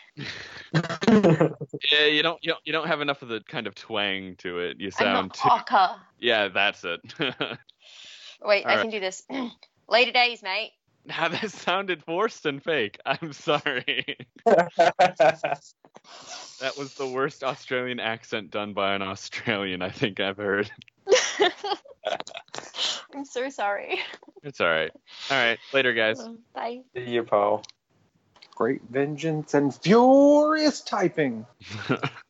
Yeah, you don't, you don't you don't have enough of the kind of twang to it. You I'm sound not too. Hawker. Yeah, that's it. Wait, All I right. can do this. Later days, mate. Now that sounded forced and fake. I'm sorry. That was the worst Australian accent done by an Australian I think I've heard. I'm so sorry. It's all right. All right, later, guys. Bye. See you, Paul. Great vengeance and furious typing.